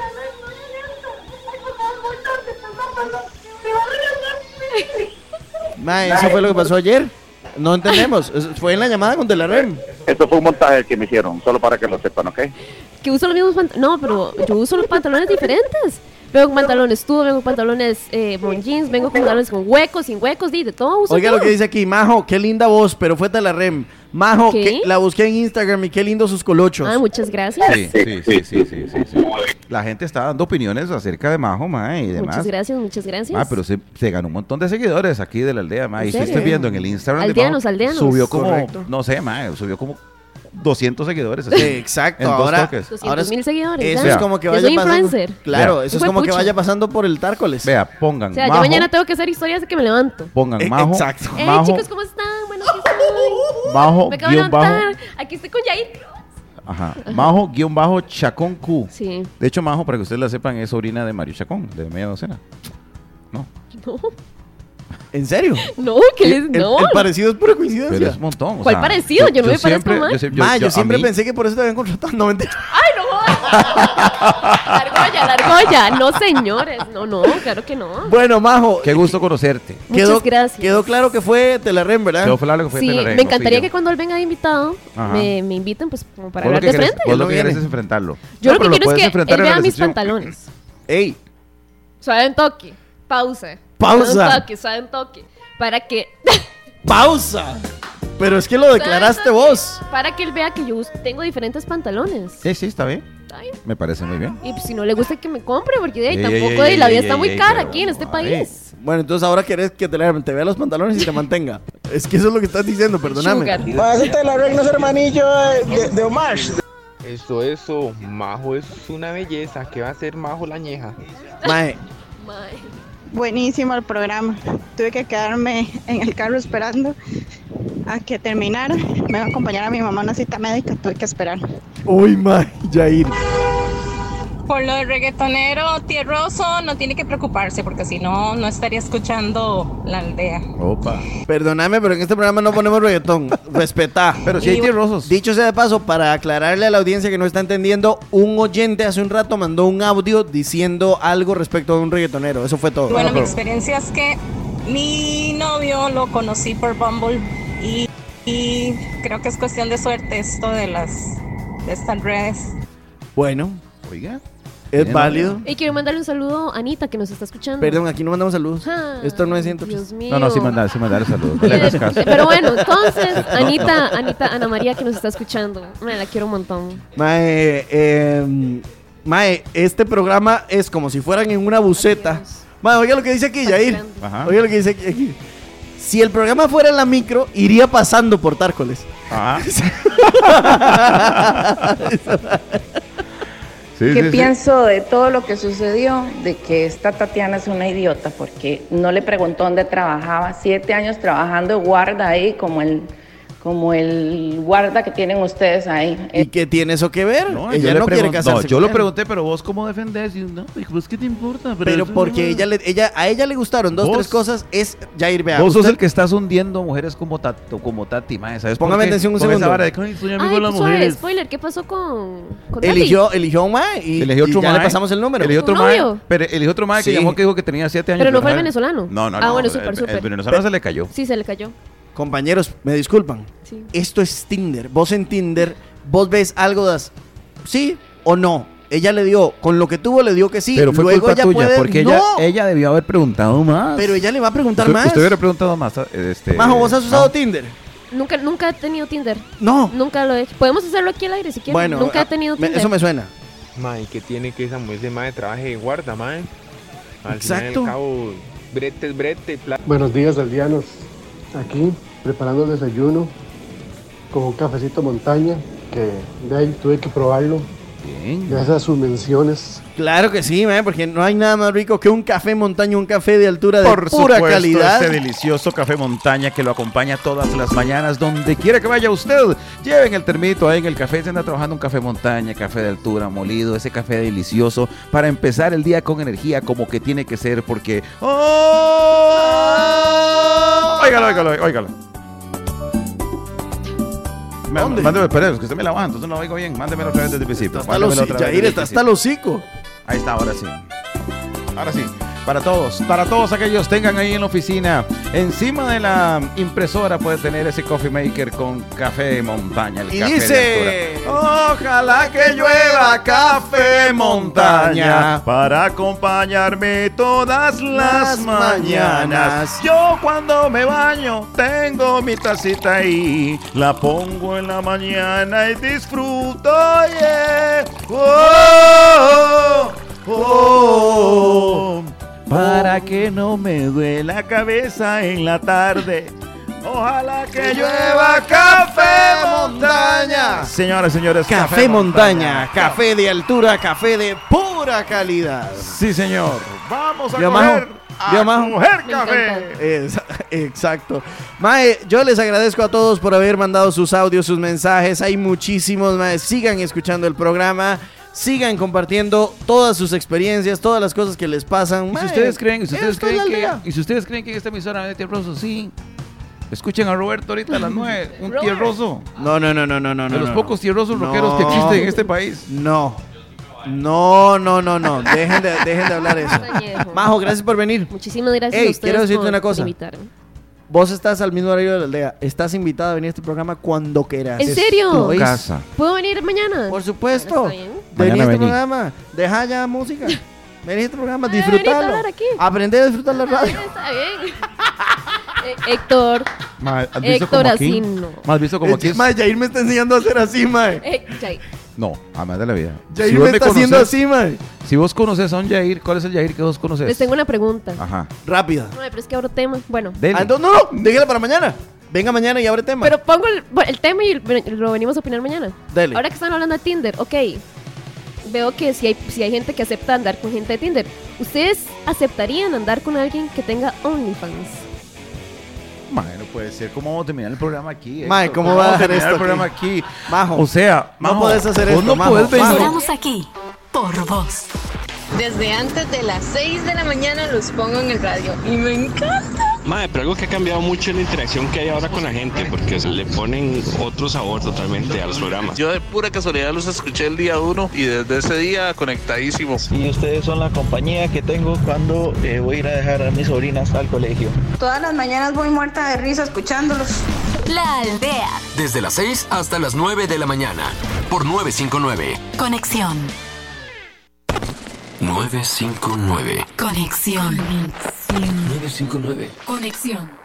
Ma, eso fue lo que pasó ayer. No entendemos. Eso fue en la llamada con Telarem. Esto fue un montaje que me hicieron, solo para que lo sepan, ¿ok? Que uso los mismos pantalones. No, pero yo uso los pantalones diferentes. Vengo con pantalones tubo, vengo con pantalones eh, bon jeans, vengo con pantalones con huecos, sin huecos, de, de todo uso. Oiga todo. lo que dice aquí, Majo, qué linda voz, pero fue Telarem. Majo, ¿Qué? que, la busqué en Instagram y qué lindo sus colochos. Ah, muchas gracias. Sí, sí, sí, sí, sí, sí, sí. La gente está dando opiniones acerca de Majo, ma, y demás. Muchas gracias, muchas gracias. Ah, pero se, se ganó un montón de seguidores aquí de la aldea, ma. ¿En Y si serio? estoy viendo en el Instagram Aldeanos, de Majo, aldeanos. subió como, Correcto. no sé, ma, subió como doscientos seguidores. así, Sí, exacto. En dos Ahora, toques. doscientos mil seguidores. Eso ¿ya? es como que Yo vaya soy pasando. influencer. Claro, Vea. eso es Fue como que pucha. vaya pasando por el Tárcoles. Vea, pongan O sea, yo Majo, mañana tengo que hacer historias de que me levanto. pongan Eh, Majo, exacto. Hey, Majo, chicos, ¿cómo están? Bueno, aquí estoy. Majo, Me acabo de guión bajo, levantar. Aquí estoy con Yair. ajá, Majo, guión bajo, Chacón Q. Sí. De hecho, Majo, para que ustedes la sepan, es sobrina de Mario Chacón, de Media Docena. No, No, ¿En serio? no, que les. El, No. el parecido es pura coincidencia. pero es un montón. o ¿Cuál sea, parecido? Yo no me parezco siempre- más. Yo, siempre- yo- Ma, yo, yo- a siempre mí- pensé que por eso te habían contratado. No, mentira. ¡Ay, no jodas! Largoya, largoya. No, señores. No, no, claro que no. Bueno, Majo, Qué gusto conocerte. Muchas quedó, gracias. quedó claro que fue Telarem, ¿verdad? Quedó claro que fue Sí, Telarem, me no encantaría fui que yo. cuando él venga de invitado Ajá. me, me inviten pues como para Vos lo hablar que de querés- frente. Vos lo que Él no querés viene. es enfrentarlo. Yo No, lo que pero quiero puedes es que enfrentar él en la vea mis recepción. pantalones. Ey, Suave en toque. Pausa. Pausa. Suave en toque, suave en toque. Para que... pausa. Pero es que lo declaraste vos. Para que él vea que yo us- tengo diferentes pantalones. Sí, sí, está bien. Está bien. Me parece muy bien. Y pues, si no le gusta que me compre, porque de ahí Ey, tampoco ey, de, la ey, vida ey, está muy ey, cara pero, aquí en este ay. país. Bueno, entonces ahora querés que Telarem te vea los pantalones y te mantenga. Es que eso es lo que estás diciendo, perdóname. Sugar. Ma, ese Telarem no es hermanillo de, de, de Omar. Eso, eso, Majo es una belleza. ¿Qué va a hacer Majo la ñeja? Mae, Mae. Buenísimo el programa. Tuve que quedarme en el carro esperando a que terminara. Me iba a acompañar a mi mamá a una cita médica, tuve que esperar. uy, mae, Yair. Por lo del reggaetonero tierroso no tiene que preocuparse porque si no, no estaría escuchando la aldea. Opa. Perdóname, pero en este programa no ponemos reggaetón. Respetá. Pero si hay tierrosos. Dicho sea de paso, para aclararle a la audiencia que no está entendiendo, un oyente hace un rato mandó un audio diciendo algo respecto a un reggaetonero. Eso fue todo. Bueno, mi pero- experiencia es que mi novio lo conocí por Bumble y, y creo que es cuestión de suerte esto de las de estas redes. Bueno, Oiga. es Bien, válido. Y quiero mandarle un saludo a Anita que nos está escuchando. Perdón, aquí no mandamos saludos. Ah, Esto no es ciento tres. Dios mío. No, no, sí mandar, sí mandar saludos. No le hagas caso. Pero bueno, entonces, Anita, Anita, Ana María que nos está escuchando. Me la quiero un montón. Mae, eh, mae, este programa es como si fueran en una buceta. Mae, oiga lo que dice aquí, Yair. Ajá. Oiga lo que dice aquí, aquí. Si el programa fuera en la micro, iría pasando por Tárcoles. Ajá. Sí, ¿Qué sí, sí. pienso de todo lo que sucedió? De que esta Tatiana es una idiota porque no le preguntó dónde trabajaba. Siete años trabajando de guarda ahí, como el, como el guarda que tienen ustedes ahí. ¿Y qué tiene eso que ver? No, Ella yo le no quiere pregun- casarse No, yo con lo él. pregunté, pero vos cómo defendés. Y no, hijo, pues qué te importa. Pero eso porque no- ella le, ella, a ella le gustaron dos, Vos- tres cosas. Es Jair, vea. Vos sos usted- el que estás hundiendo mujeres como, tato, como Tati, mae. ¿Sabes por Póngame qué? atención un Con esa segundo. vara de que, "Ay, soy amigo Ay, de las pues, suave, mujeres". spoiler, ¿qué pasó con, con Tati? eligió, eligió un mae y, Eligió otro y ya mae. le pasamos el número. Eligió otro ¿Un mae. novio? Pero eligió otro mae que Sí. llamó que dijo que tenía siete años. Pero no fue el ¿sabes? venezolano. No, no, Ah, no. bueno, el- súper, el- súper. El venezolano se le cayó. Sí, se le cayó. Compañeros, me disculpan. Sí. Esto es Tinder. Vos en Tinder, vos ves algo de... as- Sí, o no. Ella le dio, con lo que tuvo le dio que sí. Pero fue Luego culpa ella tuya, puede, porque no. ella, ella debió haber preguntado más. Pero ella le va a preguntar usted, más. Usted hubiera preguntado más. Este, Majo, ¿vos has usado no. Tinder? Nunca, nunca he tenido Tinder. No. Nunca lo he hecho. Podemos hacerlo aquí al aire si quieren. Bueno, nunca a- he tenido me- Tinder. eso me suena. Mae, ¿qué tiene que esa mujer de mae trabaje de guarda, mae? Al Exacto. final y al cabo, brete es brete, plata. Buenos días, aldeanos. Aquí, preparando el desayuno con un cafecito montaña, que de ahí tuve que probarlo. Bien. Gracias a sus menciones. Claro que sí, man, porque no hay nada más rico que un café montaña, un café de altura de Por pura supuesto, calidad. este delicioso café montaña que lo acompaña todas las mañanas, donde quiera que vaya usted. Lleven el termito ahí en el café, se anda trabajando un café montaña, café de altura, molido, ese café delicioso para empezar el día con energía como que tiene que ser, porque... ¡Oh! Óigalo, óigalo, óigalo. ¿Dónde? Mándeme, espere, es que usted me la baja, entonces no lo oigo bien. Mándemelo otra vez desde el principio. Está hasta Mándemelo los, otra vez Yair, desde el está hasta principio. el hocico. Ahí está, ahora sí. Ahora sí. Para todos, para todos aquellos tengan ahí en la oficina, encima de la impresora puede tener ese coffee maker con café de montaña. El Y café dice, de altura. Ojalá que llueva café montaña para acompañarme todas las Las mañanas. mañanas. Yo cuando me baño tengo mi tacita ahí, la pongo en la mañana y disfruto. Yeah. Oh, oh, para que no me duele la cabeza en la tarde. Ojalá que llueva café montaña. Señoras y señores, Café montaña, café de altura, café de pura calidad. Sí, señor. Vamos a ¿Vio, coger Majo? a ¿Vio, Majo? coger Me café. encanta. Es- exacto. Mae, yo les agradezco a todos por haber mandado sus audios, sus mensajes. Hay muchísimos, mae. Sigan escuchando el programa. Sigan compartiendo todas sus experiencias, todas las cosas que les pasan. Y si Mae, ustedes creen, y si ustedes esto es creen la que, aldea. y si ustedes creen que esta emisora de tierroso, sí. Escuchen a Roberto ahorita a las nueve, un Robert. tierroso. No, no, no, no, no, no. De los no, pocos tierrosos no. rockeros que existen en este país. No. No, no, no, no. Dejen de, dejen de hablar eso. Añejo. Majo, gracias por venir. Muchísimas gracias Ey, a ustedes quiero decirte por, una por cosa. invitarme. Vos estás al mismo horario de la aldea. Estás invitada a venir a este programa cuando quieras. ¿En Es serio? tu Tu oís. casa. ¿Puedo venir mañana? Por supuesto. Bueno, está bien. Vení a Mañana este vení. programa. Deja ya música. Vení a este programa, Ay, venite a disfrutalo. hablar aquí. Aprende a disfrutar la radio. Está bien. Eh, Héctor. Ma, ¿has visto Héctor, como aquí? así no. Ma, ¿has visto como aquí? Es- es- Mae, Jair me está enseñando a hacer así, mae. Eh, Jay. No, además de la vida. Jair vos me está haciendo conoces- así, mae. Si vos conoces a un Jair, ¿cuál es el Jair que vos conoces? Les tengo una pregunta. Ajá. Rápida. No, pero es que abro tema. Bueno. Dele. Ah, entonces, no, no, déjala para mañana. Venga mañana y abre tema. Pero pongo el, bueno, el tema y lo venimos a opinar mañana. Dele. Ahora que están hablando de Tinder, ok. Veo que si hay, si hay gente que acepta andar con gente de Tinder. ¿Ustedes aceptarían andar con alguien que tenga OnlyFans? Mae, no puede ser. ¿Cómo vamos a terminar el programa aquí? Mae, Héctor? ¿cómo va a vamos dejar terminar esto el programa aquí? Majo, O sea, no Majo, podés hacer vos esto, no Majo. podés venir. Majo. Estamos aquí por vos. Desde antes de las seis de la mañana los pongo en el radio y me encanta. Madre, pero algo que ha cambiado mucho es la interacción que hay ahora con la gente, porque se le ponen otro sabor totalmente a los programas. Yo de pura casualidad los escuché el día uno y desde ese día conectadísimos. Y ustedes son la compañía que tengo cuando eh, voy a ir a dejar a mis sobrinas al colegio. Todas las mañanas voy muerta de risa escuchándolos. La aldea. Desde las seis hasta las nueve de la mañana. Por nueve cinco nueve. Conexión. nueve cinco nueve. Conexión. nueve cinco nueve. Conexión.